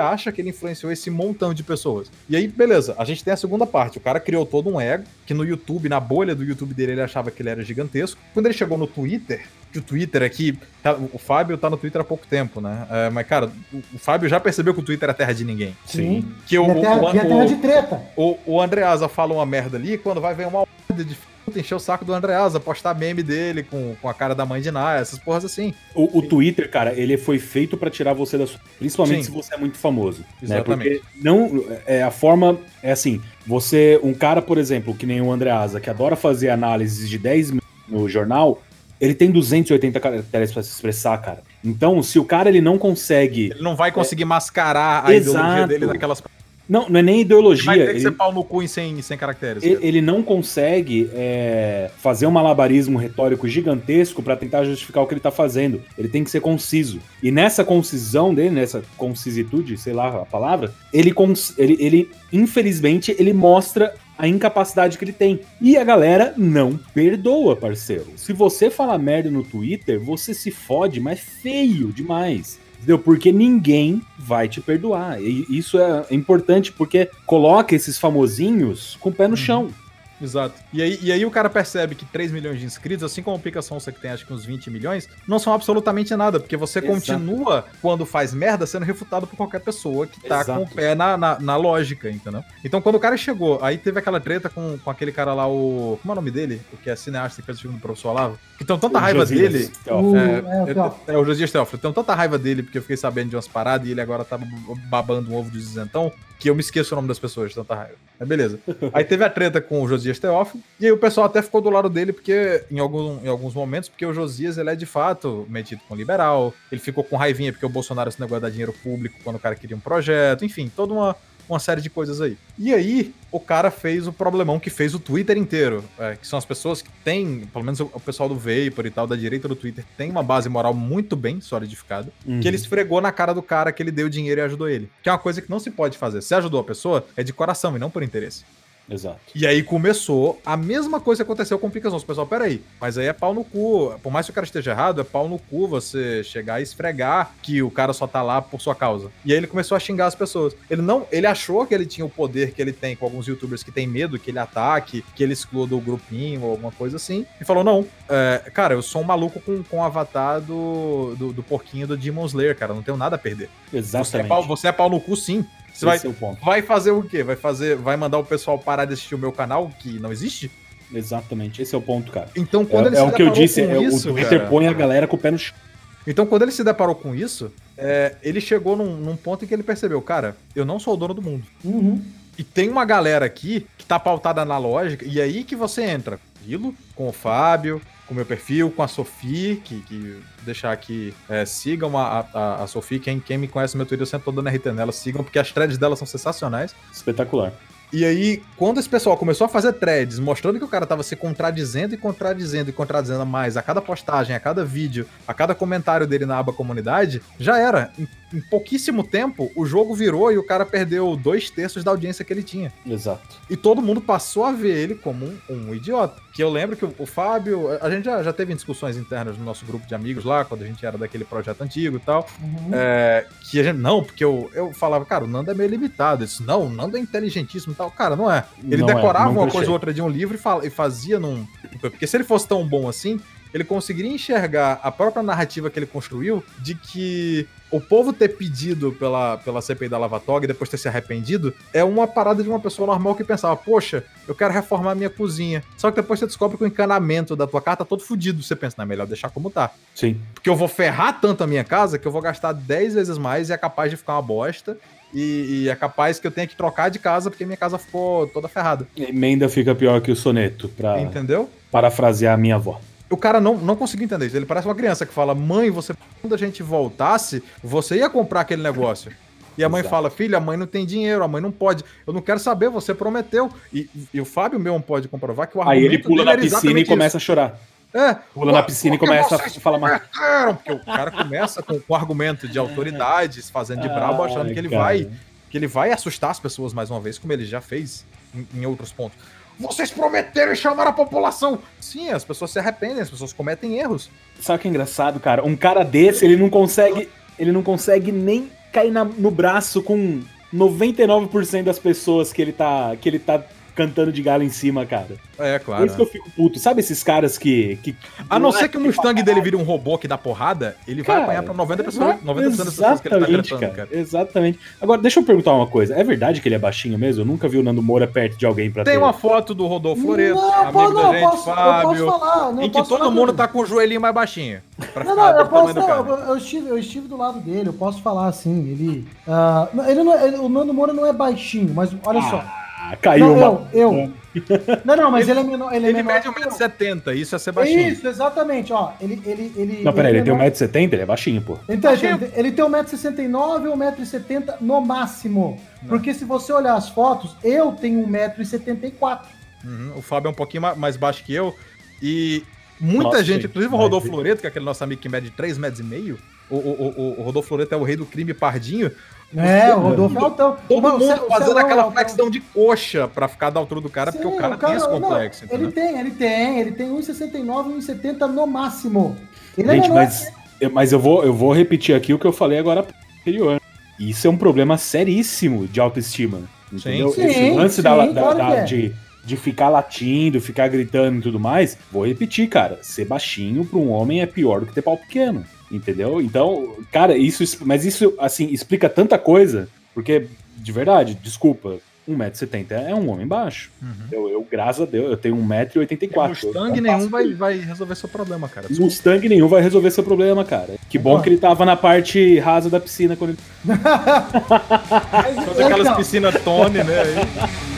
acha que ele influenciou esse montão de pessoas. E aí, beleza, a gente tem a segunda parte. O cara criou todo um ego, que no YouTube, na bolha do YouTube dele, ele achava que ele era gigantesco. Quando ele chegou no Twitter, que o Twitter aqui... Tá, o Fábio tá no Twitter há pouco tempo, né? É, mas, cara, o, o Fábio já percebeu que o Twitter é terra de ninguém. Sim. Que o, e a terra, o, e a terra o, de treta. O, o Andreasa fala uma merda ali, quando vai ver uma ordem de puta, encher o saco do Andreasa, postar meme dele com, com a cara da mãe de Naya, essas porras assim. O, o Twitter, cara, ele foi feito pra tirar você da sua... Principalmente Sim. se você é muito famoso. Exatamente. Né? Porque não, é, a forma é assim, você, um cara, por exemplo, que nem o Andreasa, que adora fazer análises de dez minutos no jornal, ele tem duzentos e oitenta caracteres pra se expressar, cara. Então, se o cara ele não consegue... Ele não vai conseguir é... mascarar a Exato. ideologia dele naquelas... Não, não é nem ideologia. Vai ter que ele, ser pau no cu em cem, cem caracteres. Ele, ele não consegue é, fazer um malabarismo retórico gigantesco pra tentar justificar o que ele tá fazendo. Ele tem que ser conciso. E nessa concisão dele, nessa concisitude, sei lá a palavra, ele, ele, ele infelizmente, ele mostra a incapacidade que ele tem. E a galera não perdoa, parceiro. Se você falar merda no Twitter, você se fode, mas feio demais. Entendeu? Porque ninguém vai te perdoar. E isso é importante porque coloca esses famosinhos com o pé no chão. Exato. E aí, e aí o cara percebe que três milhões de inscritos, assim como o Pica Sonsa que tem acho que uns vinte milhões, não são absolutamente nada, porque você Exato. continua, quando faz merda, sendo refutado por qualquer pessoa que tá Exato. com o pé na, na, na lógica, entendeu? Então quando o cara chegou, aí teve aquela treta com, com aquele cara lá, o... Como é o nome dele? O que é cineasta que fez o filme do Professor Olavo? Que tem tanta o raiva Josias dele... O... É, é, é o Josias Teófilo. Tem tanta raiva dele, porque eu fiquei sabendo de umas paradas e ele agora tá babando um ovo de isentão, que eu me esqueço o nome das pessoas de tanta raiva. Mas beleza. Aí teve a treta com o Josias Teófilo, e aí o pessoal até ficou do lado dele, porque em, algum, em alguns momentos, porque o Josias, ele é de fato metido com liberal, ele ficou com raivinha porque o Bolsonaro esse negócio de dar dinheiro público quando o cara queria um projeto, enfim, toda uma, uma série de coisas aí. E aí, o cara fez o problemão que fez o Twitter inteiro, é, que são as pessoas que têm, pelo menos o, o pessoal do Vapor e tal, da direita do Twitter, tem uma base moral muito bem solidificada, uhum. que ele esfregou na cara do cara que ele deu dinheiro e ajudou ele. Que é uma coisa que não se pode fazer. Se ajudou a pessoa, é de coração e não por interesse. Exato. E aí começou a mesma coisa que aconteceu com o Pica Sonsa. O pessoal, peraí, mas aí é pau no cu. Por mais que o cara esteja errado, é pau no cu você chegar e esfregar que o cara só tá lá por sua causa. E aí ele começou a xingar as pessoas. Ele não, ele achou que ele tinha o poder que ele tem com alguns youtubers que tem medo que ele ataque, que ele exclua do grupinho ou alguma coisa assim. E falou, não, é, cara, eu sou um maluco com, com o avatar do, do, do porquinho do Demon Slayer, cara, não tenho nada a perder. Exatamente. Você é pau, você é pau no cu, sim. Você vai, é vai fazer o quê? Vai fazer, vai mandar o pessoal parar de assistir o meu canal, que não existe? Exatamente, esse é o ponto, cara. Então, quando é, ele é se o que eu disse, é, isso, o Twitter cara, põe a galera com o pé no chão. Então, quando ele se deparou com isso, é, ele chegou num, num ponto em que ele percebeu, cara, eu não sou o dono do mundo. Uhum. E tem uma galera aqui que tá pautada na lógica, e aí que você entra. Hilo, com o Fábio, com o meu perfil, com a Sophie, que, que deixar aqui, é, sigam a, a, a Sophie, quem, quem me conhece no meu Twitter, eu sempre tô dando R T nela, sigam, porque as threads dela são sensacionais. Espetacular. E aí, quando esse pessoal começou a fazer threads, mostrando que o cara tava se contradizendo e contradizendo e contradizendo mais a cada postagem, a cada vídeo, a cada comentário dele na aba comunidade, já era. Em, em pouquíssimo tempo, o jogo virou e o cara perdeu dois terços da audiência que ele tinha. Exato. E todo mundo passou a ver ele como um, um idiota. Que eu lembro que o, o Fábio, a gente já, já teve discussões internas no nosso grupo de amigos lá, quando a gente era daquele projeto antigo e tal, uhum. é, que a gente, não, porque eu, eu falava, cara, o Nando é meio limitado. Isso, não, o Nando é inteligentíssimo e tal. Cara, não é. Ele não decorava é, uma coisa ou outra de um livro e, fala, e fazia num... Porque se ele fosse tão bom assim, ele conseguiria enxergar a própria narrativa que ele construiu de que o povo ter pedido pela, pela C P I da Lava Toga e depois ter se arrependido é uma parada de uma pessoa normal que pensava, poxa, eu quero reformar a minha cozinha. Só que depois você descobre que o encanamento da tua casa tá todo fodido. Você pensa, não, é melhor deixar como tá. Sim. Porque eu vou ferrar tanto a minha casa que eu vou gastar dez vezes mais e é capaz de ficar uma bosta. E, e é capaz que eu tenha que trocar de casa porque minha casa ficou toda ferrada. A emenda fica pior que o soneto, pra Entendeu? parafrasear a minha avó. O cara não, não conseguiu entender isso. Ele parece uma criança que fala, mãe, você, quando a gente voltasse, você ia comprar aquele negócio. E a mãe Exato. fala, filha, a mãe não tem dinheiro, a mãe não pode. Eu não quero saber, você prometeu. E, e o Fábio mesmo pode comprovar que o argumento Aí ele pula na piscina e começa isso. a chorar. É. Pula na piscina e começa a falar mais. Porque o cara começa com o argumento de autoridades, fazendo de brabo, achando que ele vai... que ele vai assustar as pessoas mais uma vez, como ele já fez em, em outros pontos. Vocês prometeram e chamaram a população! Sim, as pessoas se arrependem, as pessoas cometem erros. Sabe o que é engraçado, cara? Um cara desse, ele não consegue, ele não consegue nem cair na, no braço com noventa e nove por cento das pessoas que ele tá, que ele tá cantando de galo em cima, cara. É, claro. Por isso que eu fico puto. Sabe esses caras que... que a não ser que o Mustang dele vire um robô que dá porrada, ele cara, vai apanhar pra noventa por cento das pessoas que ele tá tratando, cara. cara. Exatamente. Agora, deixa eu perguntar uma coisa. É verdade que ele é baixinho mesmo? Eu nunca vi o Nando Moura perto de alguém pra Tem ter... uma foto do Rodolfo Floreto, não, amigo pô, não, da gente, posso, Fábio, eu posso falar, não, em que todo falar mundo dele. tá com o joelhinho mais baixinho. Pra não, ficar não, eu, posso, do não cara. eu, eu, estive, eu estive do lado dele, eu posso falar assim, ele... Uh, ele não é, ele, o Nando Moura não é baixinho, mas olha ah, só. Caiu não, uma... eu, eu. Não, não, mas ele, ele é menor. Ele, ele é menor mede um metro e setenta, isso é ser baixinho. Isso, exatamente, ó. Ele, ele, ele, não, peraí, ele, ele tem um menor... metro e setenta? Ele é baixinho, pô. Então, ele, ele tem um metro e sessenta e nove ou um metro e setenta no máximo. Não. Porque se você olhar as fotos, eu tenho um metro e setenta e quatro. Uhum, o Fábio é um pouquinho mais baixo que eu. E muita Nossa, gente, gente, inclusive o Rodolfo Floreto, que é aquele nosso amigo que mede três metros e meio. O, o, o, o Rodolfo Floreto é o rei do crime pardinho. É, o Rodolfo é altão. Todo Não, mundo o fazendo Celão aquela é flexão de coxa pra ficar da altura do cara, Sim, porque o cara, o cara tem esse complexo. Não, ele tem, ele tem. Ele tem um metro e sessenta e nove, um metro e setenta no máximo. Ele gente, é mas, eu, mas eu, vou, eu vou repetir aqui o que eu falei agora anterior. Isso é um problema seríssimo de autoestima. Entendeu? Sim, Esse lance sim, da, claro da, da, é. de, de ficar latindo, ficar gritando e tudo mais, vou repetir, cara. Ser baixinho pra um homem é pior do que ter pau pequeno. Entendeu? Então, cara, isso, mas isso, assim, explica tanta coisa, porque, de verdade, desculpa, um metro e setenta é um homem baixo. Uhum. Eu, eu, graças a Deus, eu tenho um metro e oitenta e quatro. Mustang nenhum vai, vai resolver seu problema, cara. Desculpa. Mustang nenhum vai resolver seu problema, cara. Que bom ah. que ele tava na parte rasa da piscina quando ele... Só aquelas então. piscinas Tony, né? Aí.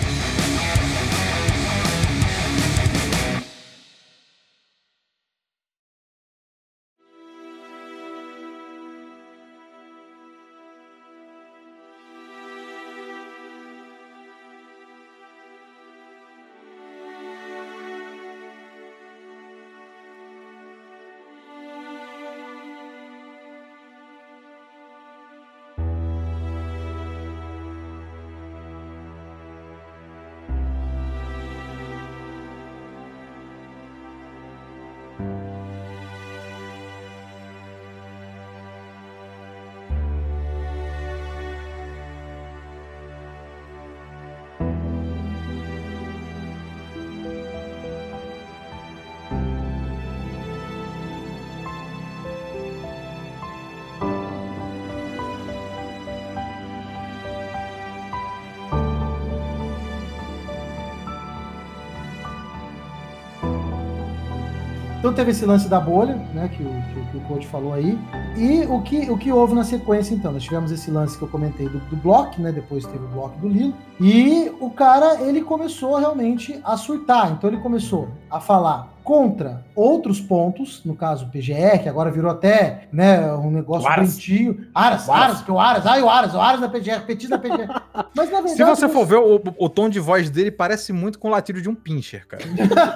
Então teve esse lance da bolha, né, que o, que, que o coach falou aí, e o que, o que houve na sequência, então? Nós tivemos esse lance que eu comentei do, do bloco, né, depois teve o bloco do Lilo, e o cara, ele começou realmente a surtar, então ele começou a falar contra outros pontos, no caso o P G E, que agora virou até, né, um negócio doentio. Aras, Aras, que o Aras, ai o Aras, o Aras da P G E, petista da P G E. Mas na verdade... Se você for ver, o, o tom de voz dele parece muito com o latido de um pincher, cara.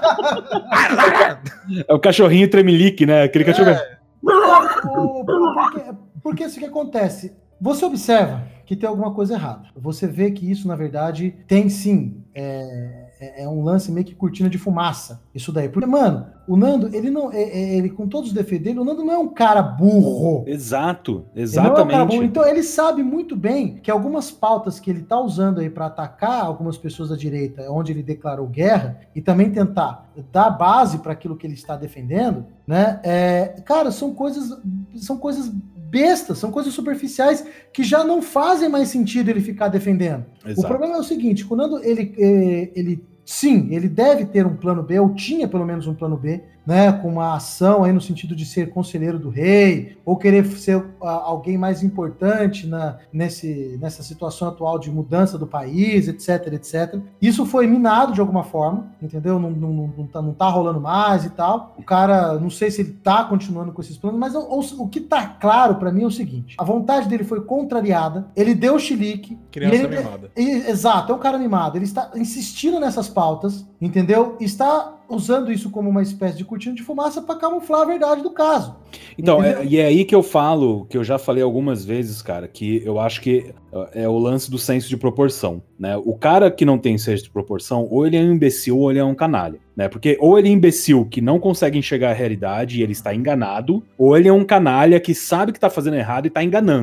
É o cachorrinho tremelique, né? Aquele cachorro... É. O, porque, porque isso que acontece, você observa que tem alguma coisa errada. Você vê que isso, na verdade, tem sim... É... É um lance meio que cortina de fumaça, isso daí. Porque, mano, o Nando, ele não. Ele, com todos os defeitos dele, o Nando não é um cara burro. Exato, exatamente. Ele não é um cara burro. Então, ele sabe muito bem que algumas pautas que ele tá usando aí para atacar algumas pessoas da direita, onde ele declarou guerra, e também tentar dar base para aquilo que ele está defendendo, né? É, cara, são coisas. São coisas. bestas, são coisas superficiais que já não fazem mais sentido ele ficar defendendo. Exato. O problema é o seguinte, quando ele, ele, sim, ele deve ter um plano B, ou tinha pelo menos um plano B, né, com uma ação aí no sentido de ser conselheiro do rei, ou querer ser uh, alguém mais importante na, nesse, nessa situação atual de mudança do país, etc, etcétera. Isso foi minado de alguma forma, entendeu? Não, não, não, tá, não tá rolando mais e tal. O cara, não sei se ele tá continuando com esses planos, mas o, o, o que tá claro pra mim é o seguinte, a vontade dele foi contrariada, ele deu chilique. Criança ele, mimada. E, exato, é um cara mimado. Ele está insistindo nessas pautas, entendeu? Está usando isso como uma espécie de cortina de fumaça para camuflar a verdade do caso. Então, é, e é aí que eu falo, que eu já falei algumas vezes, cara, que eu acho que é o lance do senso de proporção, né? O cara que não tem senso de proporção, ou ele é um imbecil ou ele é um canalha, né? Porque ou ele é imbecil que não consegue enxergar a realidade e ele está enganado, ou ele é um canalha que sabe que tá fazendo errado e tá enganando.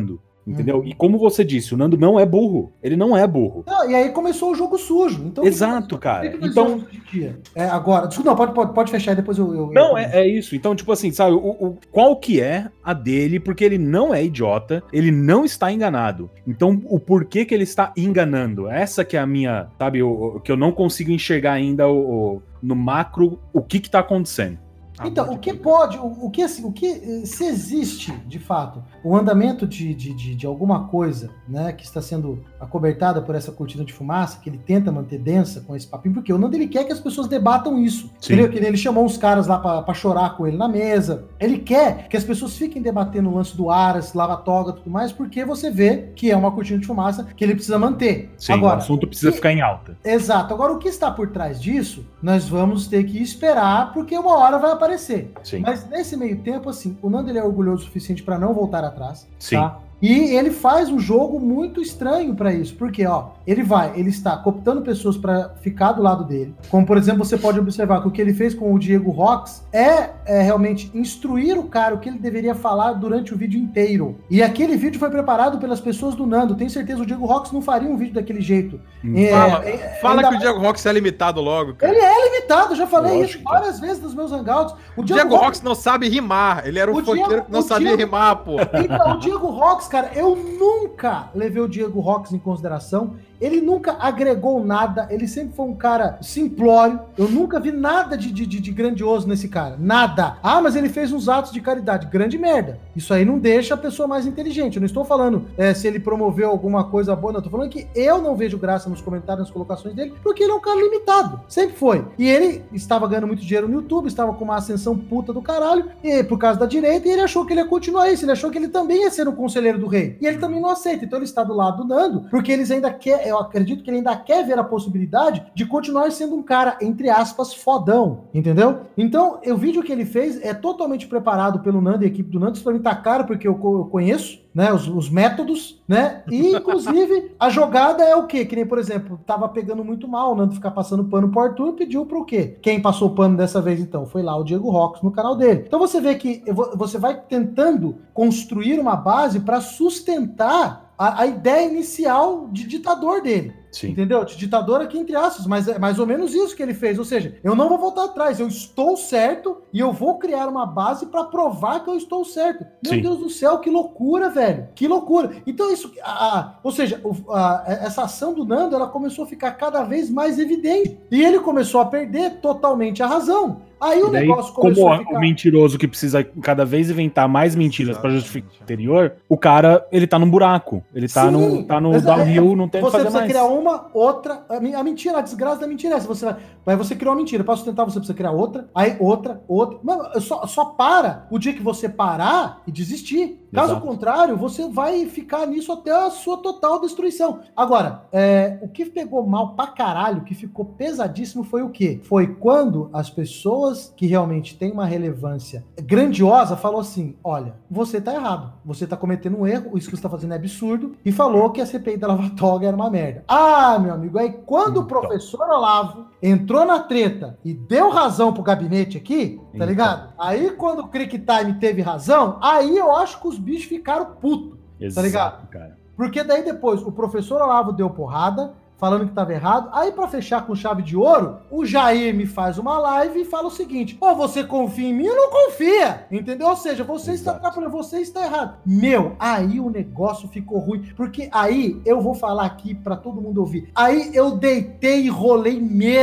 entendeu? Uhum. E como você disse, o Nando não é burro. Ele não é burro. Não, e aí começou o jogo sujo. Então, exato, que, cara. Que que então, é, agora, desculpa, não, pode, pode, pode fechar e depois eu... eu não, eu... É, é isso. Então, tipo assim, sabe, o, o, qual que é a dele, porque ele não é idiota, ele não está enganado. Então, o porquê que ele está enganando? Essa que é a minha, sabe, o, o que eu não consigo enxergar ainda o, o, no macro, o que que tá acontecendo. Então, o que pode, o, o que assim, o que, se existe, de fato, o andamento de, de, de, de alguma coisa, né, que está sendo acobertada por essa cortina de fumaça, que ele tenta manter densa com esse papinho, porque o Nando, ele quer que as pessoas debatam isso. Ele, ele chamou uns caras lá pra, pra chorar com ele na mesa, ele quer que as pessoas fiquem debatendo o lance do Aras, lava-toga e tudo mais, porque você vê que é uma cortina de fumaça que ele precisa manter. Sim, agora, o assunto precisa que, ficar em alta. Exato. Agora, o que está por trás disso, nós vamos ter que esperar, porque uma hora vai aparecer. Aparecer. Sim. Mas nesse meio tempo, assim, o Nando, ele é orgulhoso o suficiente para não voltar atrás. Sim. Tá? E ele faz um jogo muito estranho para isso, porque, ó, ele vai, ele está cooptando pessoas para ficar do lado dele, como, por exemplo, você pode observar que o que ele fez com o Diego Rox é, é realmente instruir o cara o que ele deveria falar durante o vídeo inteiro. E aquele vídeo foi preparado pelas pessoas do Nando, tenho certeza, o Diego Rox não faria um vídeo daquele jeito. É, fala é, fala que mais... o Diego Rox é limitado logo, cara. Ele é limitado, já falei Lógico, isso várias vezes nos meus hangouts. O Diego, Diego Rox não sabe rimar, ele era um funkeiro que não sabia Diego... rimar, pô. Então, o Diego Rox, cara, eu nunca levei o Diego Rox em consideração. Ele nunca agregou nada, ele sempre foi um cara simplório. Eu nunca vi nada de, de, de grandioso nesse cara, nada. Ah, mas ele fez uns atos de caridade, grande merda. Isso aí não deixa a pessoa mais inteligente. Eu não estou falando é, se ele promoveu alguma coisa boa, não. Eu tô falando que eu não vejo graça nos comentários, nas colocações dele, porque ele é um cara limitado, sempre foi. E ele estava ganhando muito dinheiro no YouTube, estava com uma ascensão puta do caralho, e, por causa da direita, e ele achou que ele ia continuar isso, ele achou que ele também ia ser um conselheiro do rei. E ele também não aceita, então ele está do lado do Nando, porque eles ainda querem, eu acredito que ele ainda quer ver a possibilidade de continuar sendo um cara, entre aspas, fodão, entendeu? Então, o vídeo que ele fez é totalmente preparado pelo Nando e a equipe do Nando, isso pra mim tá caro, porque eu, eu conheço, né, os, os métodos, né, e inclusive a jogada é o quê? Que nem, por exemplo, tava pegando muito mal o Nando ficar passando pano pro Arthur, pediu pro quê? Quem passou pano dessa vez, então? Foi lá o Diego Rox no canal dele. Então você vê que você vai tentando construir uma base para sustentar A, a ideia inicial de ditador dele. Sim. Entendeu? De ditador aqui entre aspas, mas é mais ou menos isso que ele fez. Ou seja, eu não vou voltar atrás, eu estou certo e eu vou criar uma base para provar que eu estou certo. Meu Sim. Deus do céu, que loucura, velho. Que loucura. Então isso, a, a, ou seja, a, a, essa ação do Nando, ela começou a ficar cada vez mais evidente. E ele começou a perder totalmente a razão. Aí o daí, negócio começou como a ficar... o mentiroso que precisa cada vez inventar mais mentiras para justificar o anterior, o cara, ele tá num buraco. Ele tá Sim, no, tá no downhill, não tem o que fazer mais. Você precisa criar uma, outra... A mentira, a desgraça da mentira é essa. Você vai, vai você criou uma mentira. Para sustentar, você precisa criar outra, aí outra, outra. Mano, só, só para o dia que você parar e desistir. Caso Exato. contrário, você vai ficar nisso até a sua total destruição. Agora, é, o que pegou mal pra caralho, que ficou pesadíssimo foi o quê? Foi quando as pessoas que realmente têm uma relevância grandiosa falou assim, olha, você tá errado, você tá cometendo um erro, isso que você tá fazendo é absurdo, e falou que a C P I da lava-toga era uma merda. Ah, meu amigo, aí quando então. o professor Olavo entrou na treta e deu razão pro gabinete aqui, tá então. ligado? Aí quando o Crick Time teve razão, aí eu acho que os bichos ficaram putos, tá ligado? Cara. Porque daí depois o professor Olavo deu porrada, falando que estava errado. Aí, para fechar com chave de ouro, o Jair me faz uma live e fala o seguinte, ou você confia em mim ou não confia, entendeu? Ou seja, você Exato. está atrapalhando, você está errado. Meu, aí o negócio ficou ruim, porque aí, eu vou falar aqui para todo mundo ouvir, aí eu deitei e rolei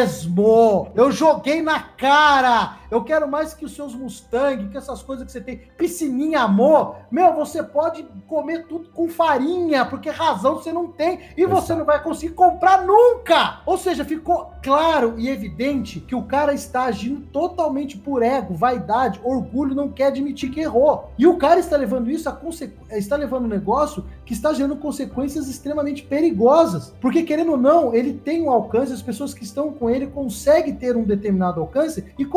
mesmo, eu joguei na cara, eu quero mais que os seus Mustang, que essas coisas que você tem, piscininha, amor, meu, você pode comer tudo com farinha, porque razão você não tem, e Exato. você não vai conseguir comprar pra nunca! Ou seja, ficou claro e evidente que o cara está agindo totalmente por ego, vaidade, orgulho, não quer admitir que errou. E o cara está levando isso a consequ... está levando um negócio que está gerando consequências extremamente perigosas. Porque, querendo ou não, ele tem um alcance, as pessoas que estão com ele conseguem ter um determinado alcance e conseguem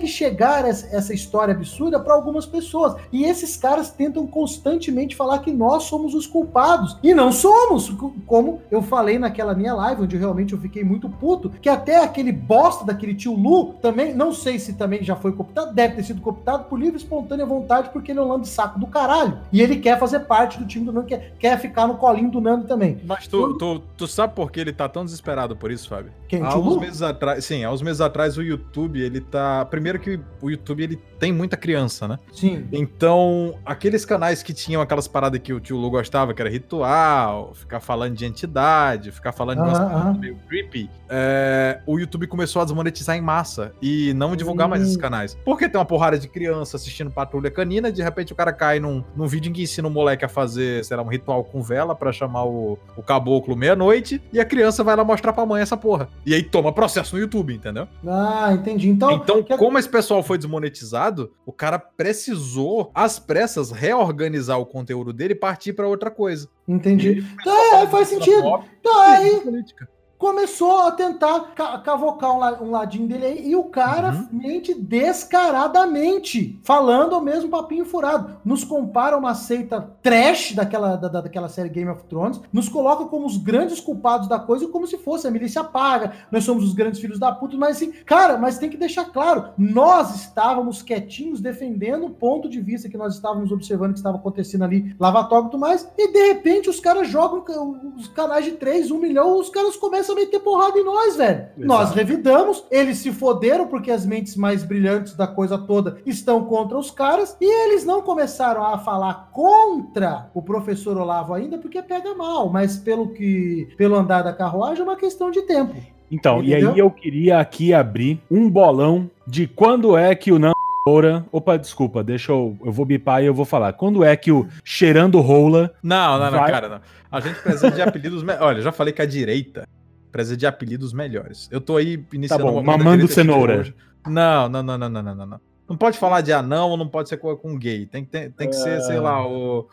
consegue chegar essa, essa história absurda para algumas pessoas. E esses caras tentam constantemente falar que nós somos os culpados. E não somos, como eu falei naquela minha live, onde realmente eu fiquei muito puto, que até aquele bosta daquele tio Lu, também, não sei se também já foi cooptado, deve ter sido cooptado por livre e espontânea vontade, porque ele é um lambe-saco do caralho. E ele quer fazer parte do time do Nando, quer, quer ficar no colinho do Nando também. Mas tu, tu, tu sabe por que ele tá tão desesperado por isso, Fábio? Quem, há uns meses atrás, sim, há uns meses atrás o YouTube, ele tá... Primeiro que o YouTube, ele tem muita criança, né? Sim. Então, aqueles canais que tinham aquelas paradas que o tio Lu gostava, que era ritual, ficar falando de entidade, ficar falando de umas Ah, paradas ah. meio creepy, é, o YouTube começou a desmonetizar em massa e não divulgar mais esses canais. Porque tem uma porrada de criança assistindo Patrulha Canina e de repente o cara cai num, num vídeo em que ensina o moleque a fazer, sei lá, um ritual com vela pra chamar o, o caboclo meia-noite e a criança vai lá mostrar pra mãe essa porra. E aí toma processo no YouTube, entendeu? Ah, entendi. Então, Então, que... como esse pessoal foi desmonetizado, o cara precisou, às pressas, reorganizar o conteúdo dele e partir pra outra coisa. Entendi. É, faz sentido. Pop, Então, aí política. começou a tentar ca cavocar um, la um ladinho dele aí, e o cara uhum. mente descaradamente, falando o mesmo papinho furado. Nos compara uma seita trash daquela, da, daquela série Game of Thrones, nos coloca como os grandes culpados da coisa, como se fosse a milícia paga, nós somos os grandes filhos da puta, mas assim, cara, mas tem que deixar claro, nós estávamos quietinhos defendendo o ponto de vista que nós estávamos observando que estava acontecendo ali, lavatório e tudo mais, e de repente os caras jogam os canais de três, um milhão, os caras começam a meter porrada em nós, velho. Exato. Nós revidamos, eles se foderam porque as mentes mais brilhantes da coisa toda estão contra os caras, e eles não começaram a falar contra o professor Olavo ainda porque pega mal, mas pelo que, pelo andar da carruagem é uma questão de tempo. Então, entendeu? E aí eu queria aqui abrir um bolão de quando é que o Nando Moura... Opa, desculpa, deixa eu... Eu vou bipar e eu vou falar. Quando é que o Cheirando Rola... Não, não, não, vai... cara, não. A gente precisa de apelidos... Me... Olha, já falei que a direita precisa de apelidos melhores. Eu tô aí iniciando... Tá bom, mamando cenoura. Não, não, não, não, não, não, não. Não pode falar de anão, não pode ser com, com gay. Tem que, tem, tem que é... ser, sei lá, o,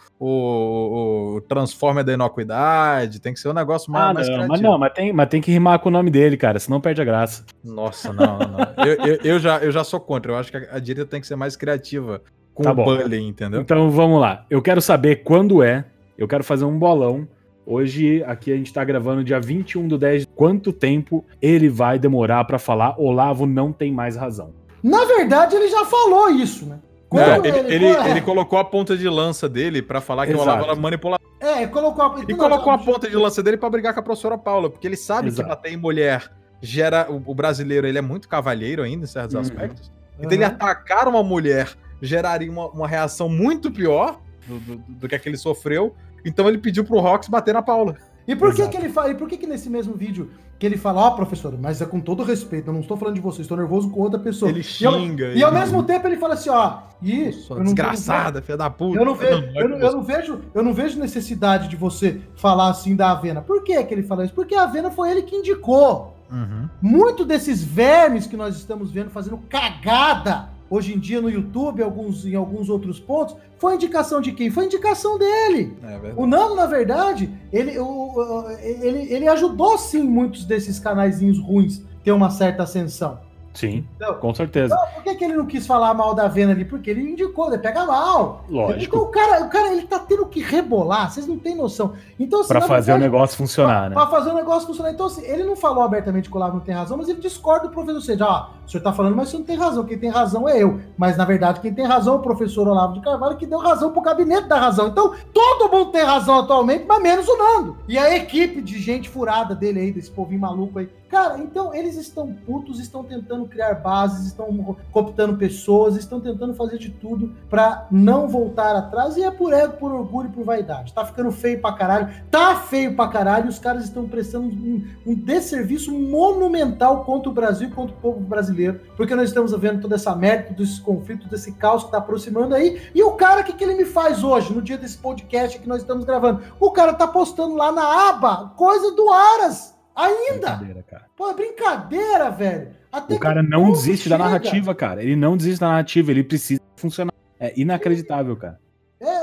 o, o Transformer da Inocuidade. Tem que ser um negócio mais, ah, mais não, criativo. Mas não, mas tem, mas tem que rimar com o nome dele, cara, senão perde a graça. Nossa, não, não, não. eu, eu, eu, já, eu já sou contra. Eu acho que a, a direita tem que ser mais criativa com tá o bom. bullying, entendeu? Então vamos lá. Eu quero saber quando é. Eu quero fazer um bolão. Hoje, aqui a gente tá gravando dia vinte e um do dez. Quanto tempo ele vai demorar pra falar Olavo não tem mais razão? Na verdade, ele já falou isso, né? Não, ele, ele, ele, é. ele colocou a ponta de lança dele pra falar que Exato. o Olavo era manipulador. É, colocou a... E não, colocou não, a ponta de lança dele pra brigar com a professora Paula, porque ele sabe Exato. que bater em mulher gera... O, o brasileiro, ele é muito cavalheiro ainda, em certos uhum. aspectos. Então uhum. ele atacar uma mulher geraria uma, uma reação muito pior do, do, do que a que ele sofreu. Então ele pediu pro Rox bater na Paula. E por que que ele fala, e por que que nesse mesmo vídeo que ele fala, ó, oh, professor, mas é com todo respeito, eu não estou falando de você, estou nervoso com outra pessoa. Ele xinga. E ao, ele... e ao mesmo tempo ele fala assim, ó, e desgraçada, filha da puta. Eu não, vejo, eu, não, eu, não vejo, eu não vejo necessidade de você falar assim da Avena. Por que que ele fala isso? Porque a Avena foi ele que indicou. Uhum. Muito desses vermes que nós estamos vendo fazendo cagada hoje em dia no YouTube, alguns, em alguns outros pontos, foi indicação de quem? Foi indicação dele. É o Nando, na verdade, ele, o, ele, ele ajudou sim muitos desses canaizinhos ruins ter uma certa ascensão. Sim, então, com certeza. Então, por que, que ele não quis falar mal da Avena ali? Porque ele indicou, ele pega mal. Lógico. Então o cara, o cara ele tá tendo que rebolar, vocês não têm noção. Então, assim, pra fazer verdade, o negócio funcionar, pra, né? Pra fazer o negócio funcionar. Então, assim, ele não falou abertamente que o Olavo não tem razão, mas ele discorda do professor. Ou seja, ó, o senhor tá falando, mas o senhor não tem razão. Quem tem razão é eu. Mas, na verdade, quem tem razão é o professor Olavo de Carvalho, que deu razão pro gabinete da razão. Então, todo mundo tem razão atualmente, mas menos o Nando. E a equipe de gente furada dele aí, desse povinho maluco aí. Cara, então eles estão putos, estão tentando criar bases, estão cooptando pessoas, estão tentando fazer de tudo pra não voltar atrás, e é por ego, por orgulho e por vaidade. Tá ficando feio pra caralho, tá feio pra caralho, e os caras estão prestando um, um desserviço monumental contra o Brasil, contra o povo brasileiro, porque nós estamos vendo toda essa merda, todo esse conflito, todo esse caos que tá aproximando aí, e o cara, o que, que ele me faz hoje, no dia desse podcast que nós estamos gravando? O cara tá postando lá na aba, coisa do Aras, ainda! Brincadeira, cara. Pô, é brincadeira, velho. Até o cara não desiste chega. da narrativa, cara. Ele não desiste da narrativa, ele precisa funcionar. É inacreditável, cara. É, é.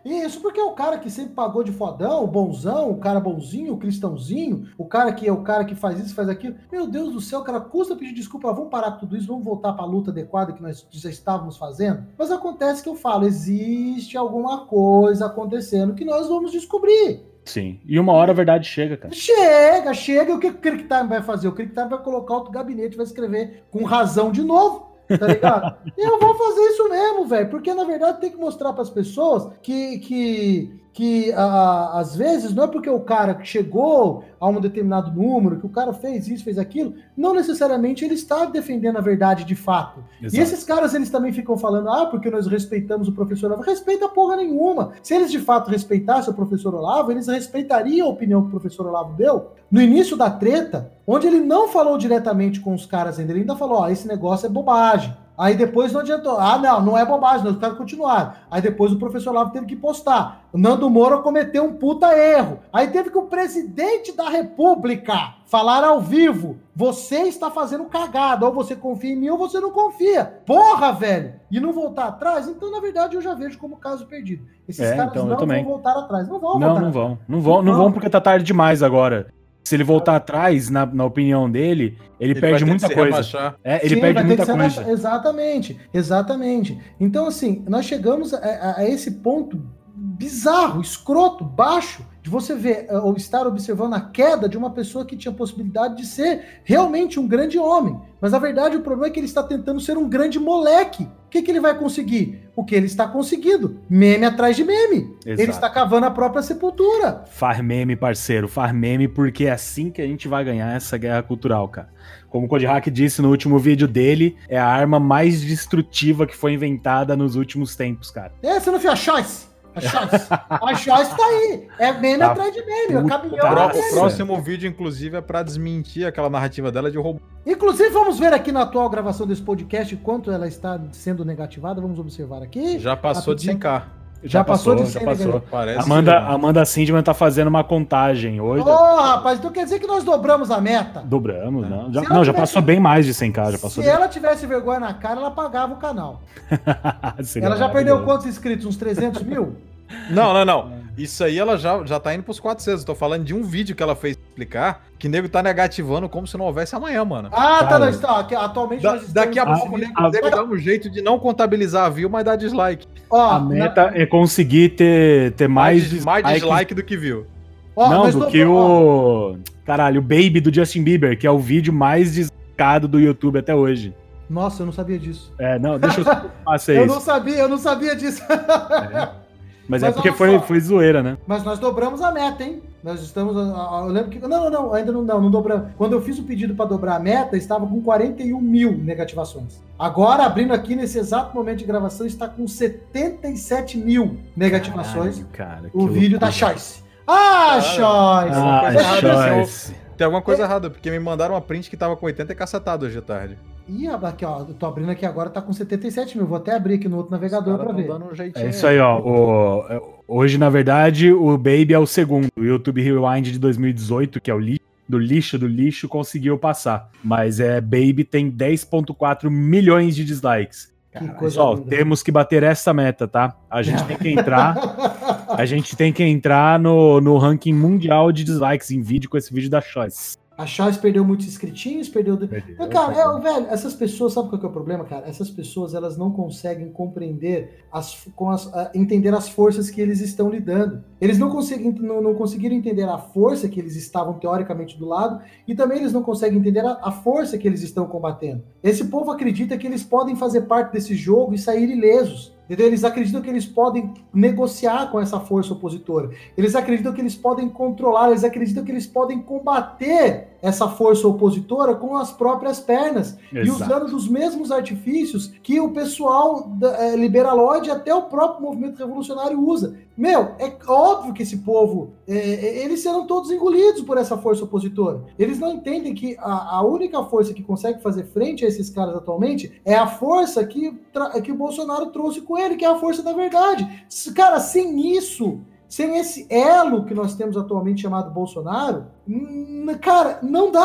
Isso porque é o cara que sempre pagou de fodão, o bonzão, o cara bonzinho, o cristãozinho, o cara que é o cara que faz isso, faz aquilo. Meu Deus do céu, cara, custa pedir desculpa, vamos parar com tudo isso, vamos voltar para a luta adequada que nós já estávamos fazendo. Mas acontece que eu falo, existe alguma coisa acontecendo que nós vamos descobrir. Sim. E uma hora a verdade chega, cara. Chega, chega. E o que o Cricktime vai fazer? O Cricktime vai colocar outro gabinete, vai escrever com razão de novo. Tá ligado? E eu vou fazer isso mesmo, velho, porque na verdade tem que mostrar para as pessoas que, que, que a, às vezes não é porque o cara chegou a um determinado número, que o cara fez isso, fez aquilo, não necessariamente ele está defendendo a verdade de fato. Exato. E esses caras, eles também ficam falando, ah, porque nós respeitamos o professor Olavo. Respeita porra nenhuma. Se eles de fato respeitassem o professor Olavo, eles respeitariam a opinião que o professor Olavo deu no início da treta, onde ele não falou diretamente com os caras ainda, ele ainda falou, ó, esse negócio é bobagem. Aí depois não adiantou. Ah, não, não é bobagem, não, os caras continuaram. Aí depois o professor Olavo teve que postar. O Nando Moura cometeu um puta erro. Aí teve que o presidente da República falar ao vivo, você está fazendo cagada, ou você confia em mim ou você não confia. Porra, velho! E não voltar atrás? Então, na verdade, eu já vejo como caso perdido. Esses é, caras então, não vão voltar atrás. Não vão não, voltar não atrás. Vão. Não vão, não, não vão porque tá tarde demais agora. Se ele voltar atrás, na, na opinião dele, ele, ele perde muita coisa. É, ele Sim, perde muita coisa. Remachar. Exatamente, exatamente. Então, assim, nós chegamos a, a, a esse ponto bizarro, escroto, baixo, de você ver, ou estar observando a queda de uma pessoa que tinha possibilidade de ser realmente um grande homem. Mas, na verdade, o problema é que ele está tentando ser um grande moleque. O que, que ele vai conseguir? O que ele está conseguindo? Meme atrás de meme. Exato. Ele está cavando a própria sepultura. Faz meme, parceiro. Faz meme, porque é assim que a gente vai ganhar essa guerra cultural, cara. Como o Kodiak disse no último vídeo dele, é a arma mais destrutiva que foi inventada nos últimos tempos, cara. É, você não viu a Choice? A Choice. A Choice tá aí. É meme tá atrás de meme. É caminhão tá, o próximo vídeo, inclusive, é pra desmentir aquela narrativa dela de roubo. Inclusive, vamos ver aqui na atual gravação desse podcast quanto ela está sendo negativada. Vamos observar aqui. Já passou de cem k. Já, já passou, passou de cem, já passou. Parece Amanda, Amanda Sindman tá fazendo uma contagem hoje. Ô, oh, rapaz, então quer dizer que nós dobramos a meta? Dobramos, é. não. Já, não, já passou bem mais de cem k. Já passou se bem. ela tivesse vergonha na cara, ela pagava o canal. Ela já perdeu quantos inscritos? Uns trezentos mil? Não, não, não. Isso aí ela já, já tá indo pros quatrocentos. Eu tô falando de um vídeo que ela fez explicar que o nego tá negativando como se não houvesse amanhã, mano. Ah, tá, não, está. Atualmente da, Daqui a pouco o nego deve dar um jeito de não contabilizar a view, mas dar dislike. Ó, a meta na... é conseguir ter, ter mais, mais, dislike, mais dislike do que view. Ó, não, do que o... Caralho, o Baby do Justin Bieber, que é o vídeo mais discado do YouTube até hoje. Nossa, eu não sabia disso. É, não, deixa eu passar isso. Eu não não sabia, eu não sabia disso. É. Mas, Mas é porque foi, foi zoeira, né? Mas nós dobramos a meta, hein? Nós estamos... Eu lembro que... Não, não, ainda não, não, não dobramos. Quando eu fiz o pedido para dobrar a meta, estava com quarenta e um mil negativações. Agora, abrindo aqui nesse exato momento de gravação, está com setenta e sete mil negativações. Caralho, cara, o vídeo loucura. Da Choice. Ah, Choice! Ah, Choice! Tem alguma coisa é. errada, porque me mandaram uma print que tava com oitenta e cacetado hoje à tarde. Ih, aqui, ó, eu tô abrindo aqui agora, tá com setenta e sete mil. Vou até abrir aqui no outro navegador pra ver. Dando um jeitinho. É isso aí, ó. O, hoje, na verdade, o Baby é o segundo. O YouTube Rewind de dois mil e dezoito, que é o lixo do lixo do lixo, conseguiu passar. Mas é Baby tem dez vírgula quatro milhões de dislikes. Pessoal, temos que bater essa meta, tá? A gente tem que entrar. A gente tem que entrar no, no ranking mundial de dislikes em vídeo com esse vídeo da Choice. A Choice perdeu muitos inscritinhos, perdeu... perdeu Mas, cara, é, velho, essas pessoas, sabe qual que é o problema, cara? Essas pessoas, elas não conseguem compreender, as, com as, uh, entender as forças que eles estão lidando. Eles não, conseguem, não, não conseguiram entender a força que eles estavam teoricamente do lado e também eles não conseguem entender a, a força que eles estão combatendo. Esse povo acredita que eles podem fazer parte desse jogo e sair ilesos. Entendeu? Eles acreditam que eles podem negociar com essa força opositora. Eles acreditam que eles podem controlar, eles acreditam que eles podem combater essa força opositora com as próprias pernas. Exato. E usando dos mesmos artifícios que o pessoal é, liberaloide até o próprio movimento revolucionário usa. Meu, é óbvio que esse povo, é, eles serão todos engolidos por essa força opositora. Eles não entendem que a, a única força que consegue fazer frente a esses caras atualmente é a força que, que o Bolsonaro trouxe com ele, que é a força da verdade. Cara, sem isso, sem esse elo que nós temos atualmente chamado Bolsonaro, cara, não dá.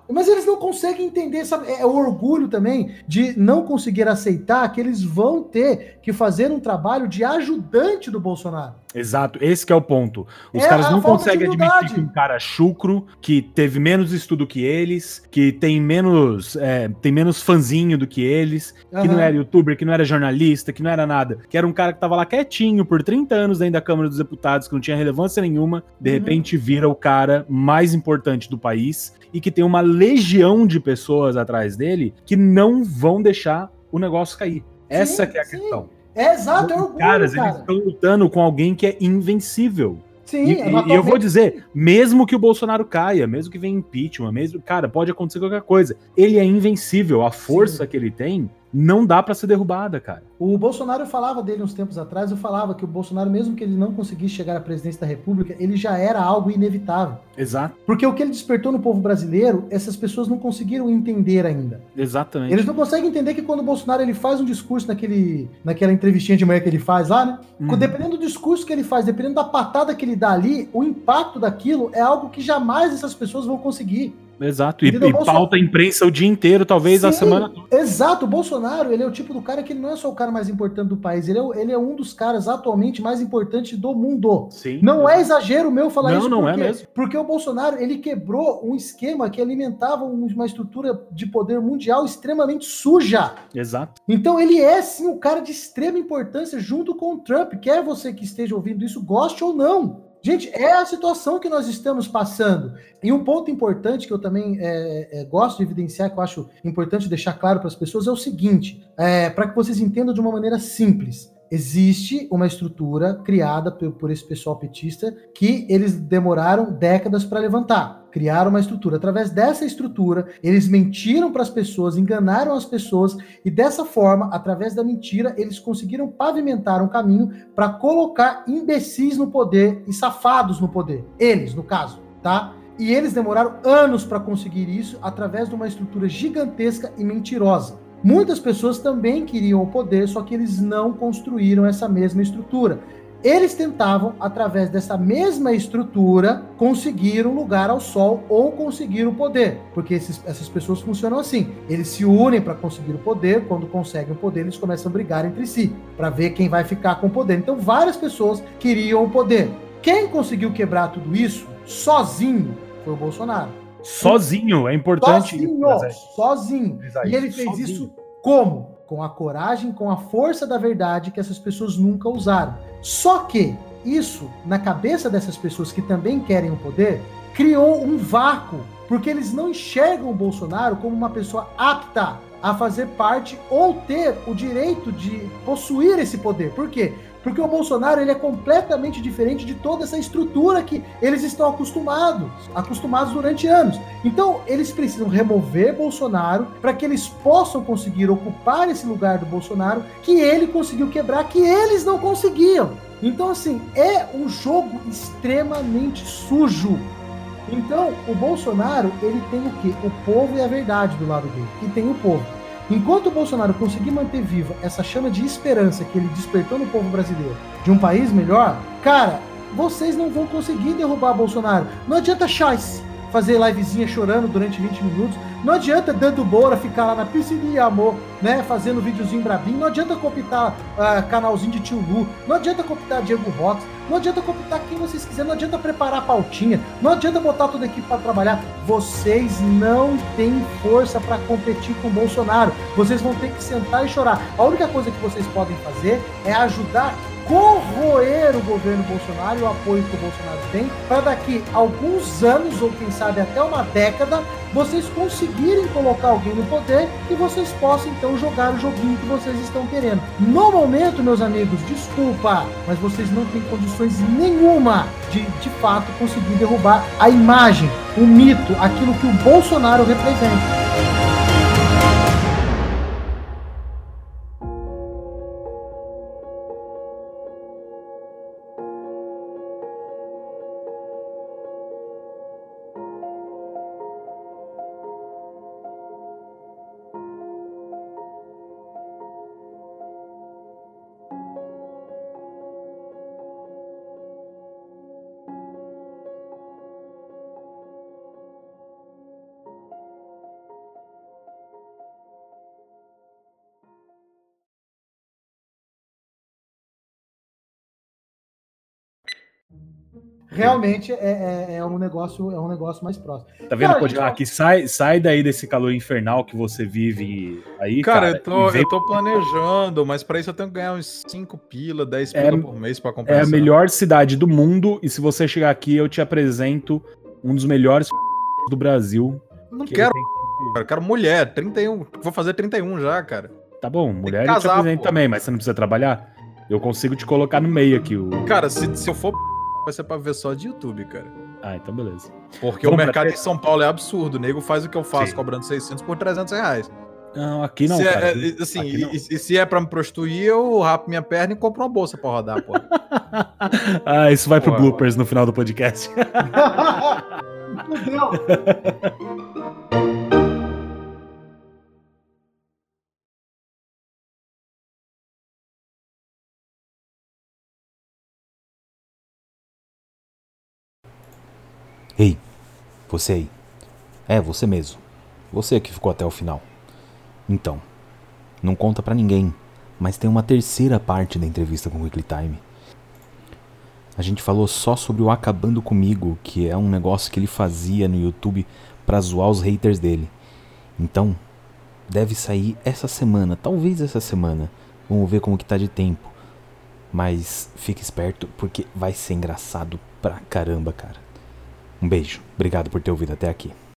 Mas eles não conseguem entender, sabe? É o orgulho também de não conseguir aceitar que eles vão ter que fazer um trabalho de ajudante do Bolsonaro. Exato, esse que é o ponto. Os É caras a não falta de conseguem admitir humildade. que um cara chucro, que teve menos estudo que eles, que tem menos, é, tem menos fanzinho do que eles, que Aham. não era youtuber, que não era jornalista, que não era nada, que era um cara que tava lá quietinho por trinta anos dentro da Câmara dos Deputados, que não tinha relevância nenhuma, de Uhum. repente vira o cara mais importante do país e que tem uma legião de pessoas atrás dele que não vão deixar o negócio cair. Essa Sim, que é a sim. questão. É exato, é Os orgulho, caras, cara. eles estão lutando com alguém que é invencível. Sim, E, e- atualmente- e eu vou dizer, mesmo que o Bolsonaro caia, mesmo que venha impeachment, mesmo, cara, pode acontecer qualquer coisa. Ele é invencível. A força Sim. que ele tem não dá pra ser derrubada, cara. O Bolsonaro falava dele uns tempos atrás, eu falava que o Bolsonaro, mesmo que ele não conseguisse chegar à presidência da República, ele já era algo inevitável. Exato, Porque o que ele despertou no povo brasileiro, essas pessoas não conseguiram entender ainda. exatamente. Eles não conseguem entender que quando o Bolsonaro ele faz um discurso naquele, naquela entrevistinha de manhã que ele faz lá, né? Uhum. Dependendo do discurso que ele faz, dependendo da patada que ele dá ali, o impacto daquilo é algo que jamais essas pessoas vão conseguir. Exato. E, Entendeu? e Bolso- pauta a imprensa o dia inteiro, talvez a Sim, semana toda. Exato, o Bolsonaro, ele é o tipo do cara que ele não é só o cara mais importante do país, ele é, o- ele é um dos caras atualmente mais importantes do mundo. Sim, Não é exato. exagero meu falar Não, isso, não por é quê? mesmo. Porque o Bolsonaro, ele quebrou um esquema que alimentava um- uma estrutura de poder mundial extremamente suja. Exato. Então ele é sim um cara de extrema importância junto com o Trump, quer você que esteja ouvindo isso, goste ou não. Gente, é a situação que nós estamos passando. E um ponto importante que eu também é, é, gosto de evidenciar, que eu acho importante deixar claro para as pessoas, é o seguinte: é, para que vocês entendam de uma maneira simples. Existe uma estrutura criada por, por esse pessoal petista que eles demoraram décadas para levantar. Criaram uma estrutura. Através dessa estrutura, eles mentiram para as pessoas, enganaram as pessoas e dessa forma, através da mentira, eles conseguiram pavimentar um caminho para colocar imbecis no poder e safados no poder. Eles, no caso, tá? E eles demoraram anos para conseguir isso através de uma estrutura gigantesca e mentirosa. Muitas pessoas também queriam o poder, só que eles não construíram essa mesma estrutura. Eles tentavam, através dessa mesma estrutura, conseguir um lugar ao sol ou conseguir o poder. Porque esses, essas pessoas funcionam assim. Eles se unem para conseguir o poder. Quando conseguem o poder, eles começam a brigar entre si, para ver quem vai ficar com o poder. Então, várias pessoas queriam o poder. Quem conseguiu quebrar tudo isso, sozinho, foi o Bolsonaro. Sozinho, é importante. Sozinho, trazer. sozinho. Frisar E ele isso, fez sozinho. isso como? Com a coragem, com a força da verdade que essas pessoas nunca usaram. Só que isso, na cabeça dessas pessoas que também querem o poder, criou um vácuo, porque eles não enxergam o Bolsonaro como uma pessoa apta a fazer parte ou ter o direito de possuir esse poder. Por quê? Porque o Bolsonaro ele é completamente diferente de toda essa estrutura que eles estão acostumados, acostumados durante anos. Então, eles precisam remover Bolsonaro para que eles possam conseguir ocupar esse lugar do Bolsonaro que ele conseguiu quebrar, que eles não conseguiam. Então, assim, é um jogo extremamente sujo. Então, o Bolsonaro, ele tem o quê? O povo e a verdade do lado dele. E tem o povo. Enquanto o Bolsonaro conseguir manter viva essa chama de esperança que ele despertou no povo brasileiro de um país melhor, cara, vocês não vão conseguir derrubar Bolsonaro. Não adianta chás fazer livezinha chorando durante vinte minutos. Não adianta Dando Bora ficar lá na piscininha, amor, né, fazendo videozinho brabinho. Não adianta copiar uh, canalzinho de Tio Lu. Não adianta copiar Diego Rox. Não adianta copiar quem vocês quiserem. Não adianta preparar a pautinha. Não adianta botar toda a equipe para trabalhar. Vocês não têm força para competir com o Bolsonaro. Vocês vão ter que sentar e chorar. A única coisa que vocês podem fazer é ajudar corroer o governo Bolsonaro e o apoio que o Bolsonaro tem, para daqui a alguns anos, ou quem sabe até uma década, vocês conseguirem colocar alguém no poder e vocês possam então jogar o joguinho que vocês estão querendo. No momento, meus amigos, desculpa, mas vocês não têm condições nenhuma de, de fato, conseguir derrubar a imagem, o mito, aquilo que o Bolsonaro representa. realmente é, é, é um negócio, é um negócio mais próximo. Tá vendo, Cara, Kodiak? gente... Sai, sai daí desse calor infernal que você vive aí, cara. Cara, eu, tô, vem... eu tô planejando, mas pra isso eu tenho que ganhar uns cinco pila, dez pila é, por mês pra compensar. É a melhor cidade do mundo, e se você chegar aqui, eu te apresento um dos melhores do Brasil. Não que quero, tem... cara, eu quero mulher, trinta e um, vou fazer trinta e um já, cara. Tá bom, mulher casar, eu te apresento pô. também, mas você não precisa trabalhar? Eu consigo te colocar no meio aqui. O... Cara, se, se eu for vai ser pra ver só de YouTube, cara. Ah, então beleza. Porque Vamos o mercado pra... em São Paulo é absurdo. O nego faz o que eu faço, Sim. cobrando seiscentos por trezentos reais. Não, aqui não, se cara. É, aqui... assim, aqui e, não. e se é pra me prostituir, eu rapo minha perna e compro uma bolsa pra rodar, pô. Ah, isso vai pro Ué, bloopers no final do podcast. Fudeu. Ei, você aí. É, você mesmo. Você que ficou até o final. Então, não conta pra ninguém, mas tem uma terceira parte da entrevista com o Weekly Time. A gente falou só sobre o Acabando Comigo, que é um negócio que ele fazia no YouTube pra zoar os haters dele. Então, deve sair essa semana, talvez essa semana. Vamos ver como que tá de tempo. Mas fique esperto, porque vai ser engraçado pra caramba, cara. Um beijo. Obrigado por ter ouvido até aqui.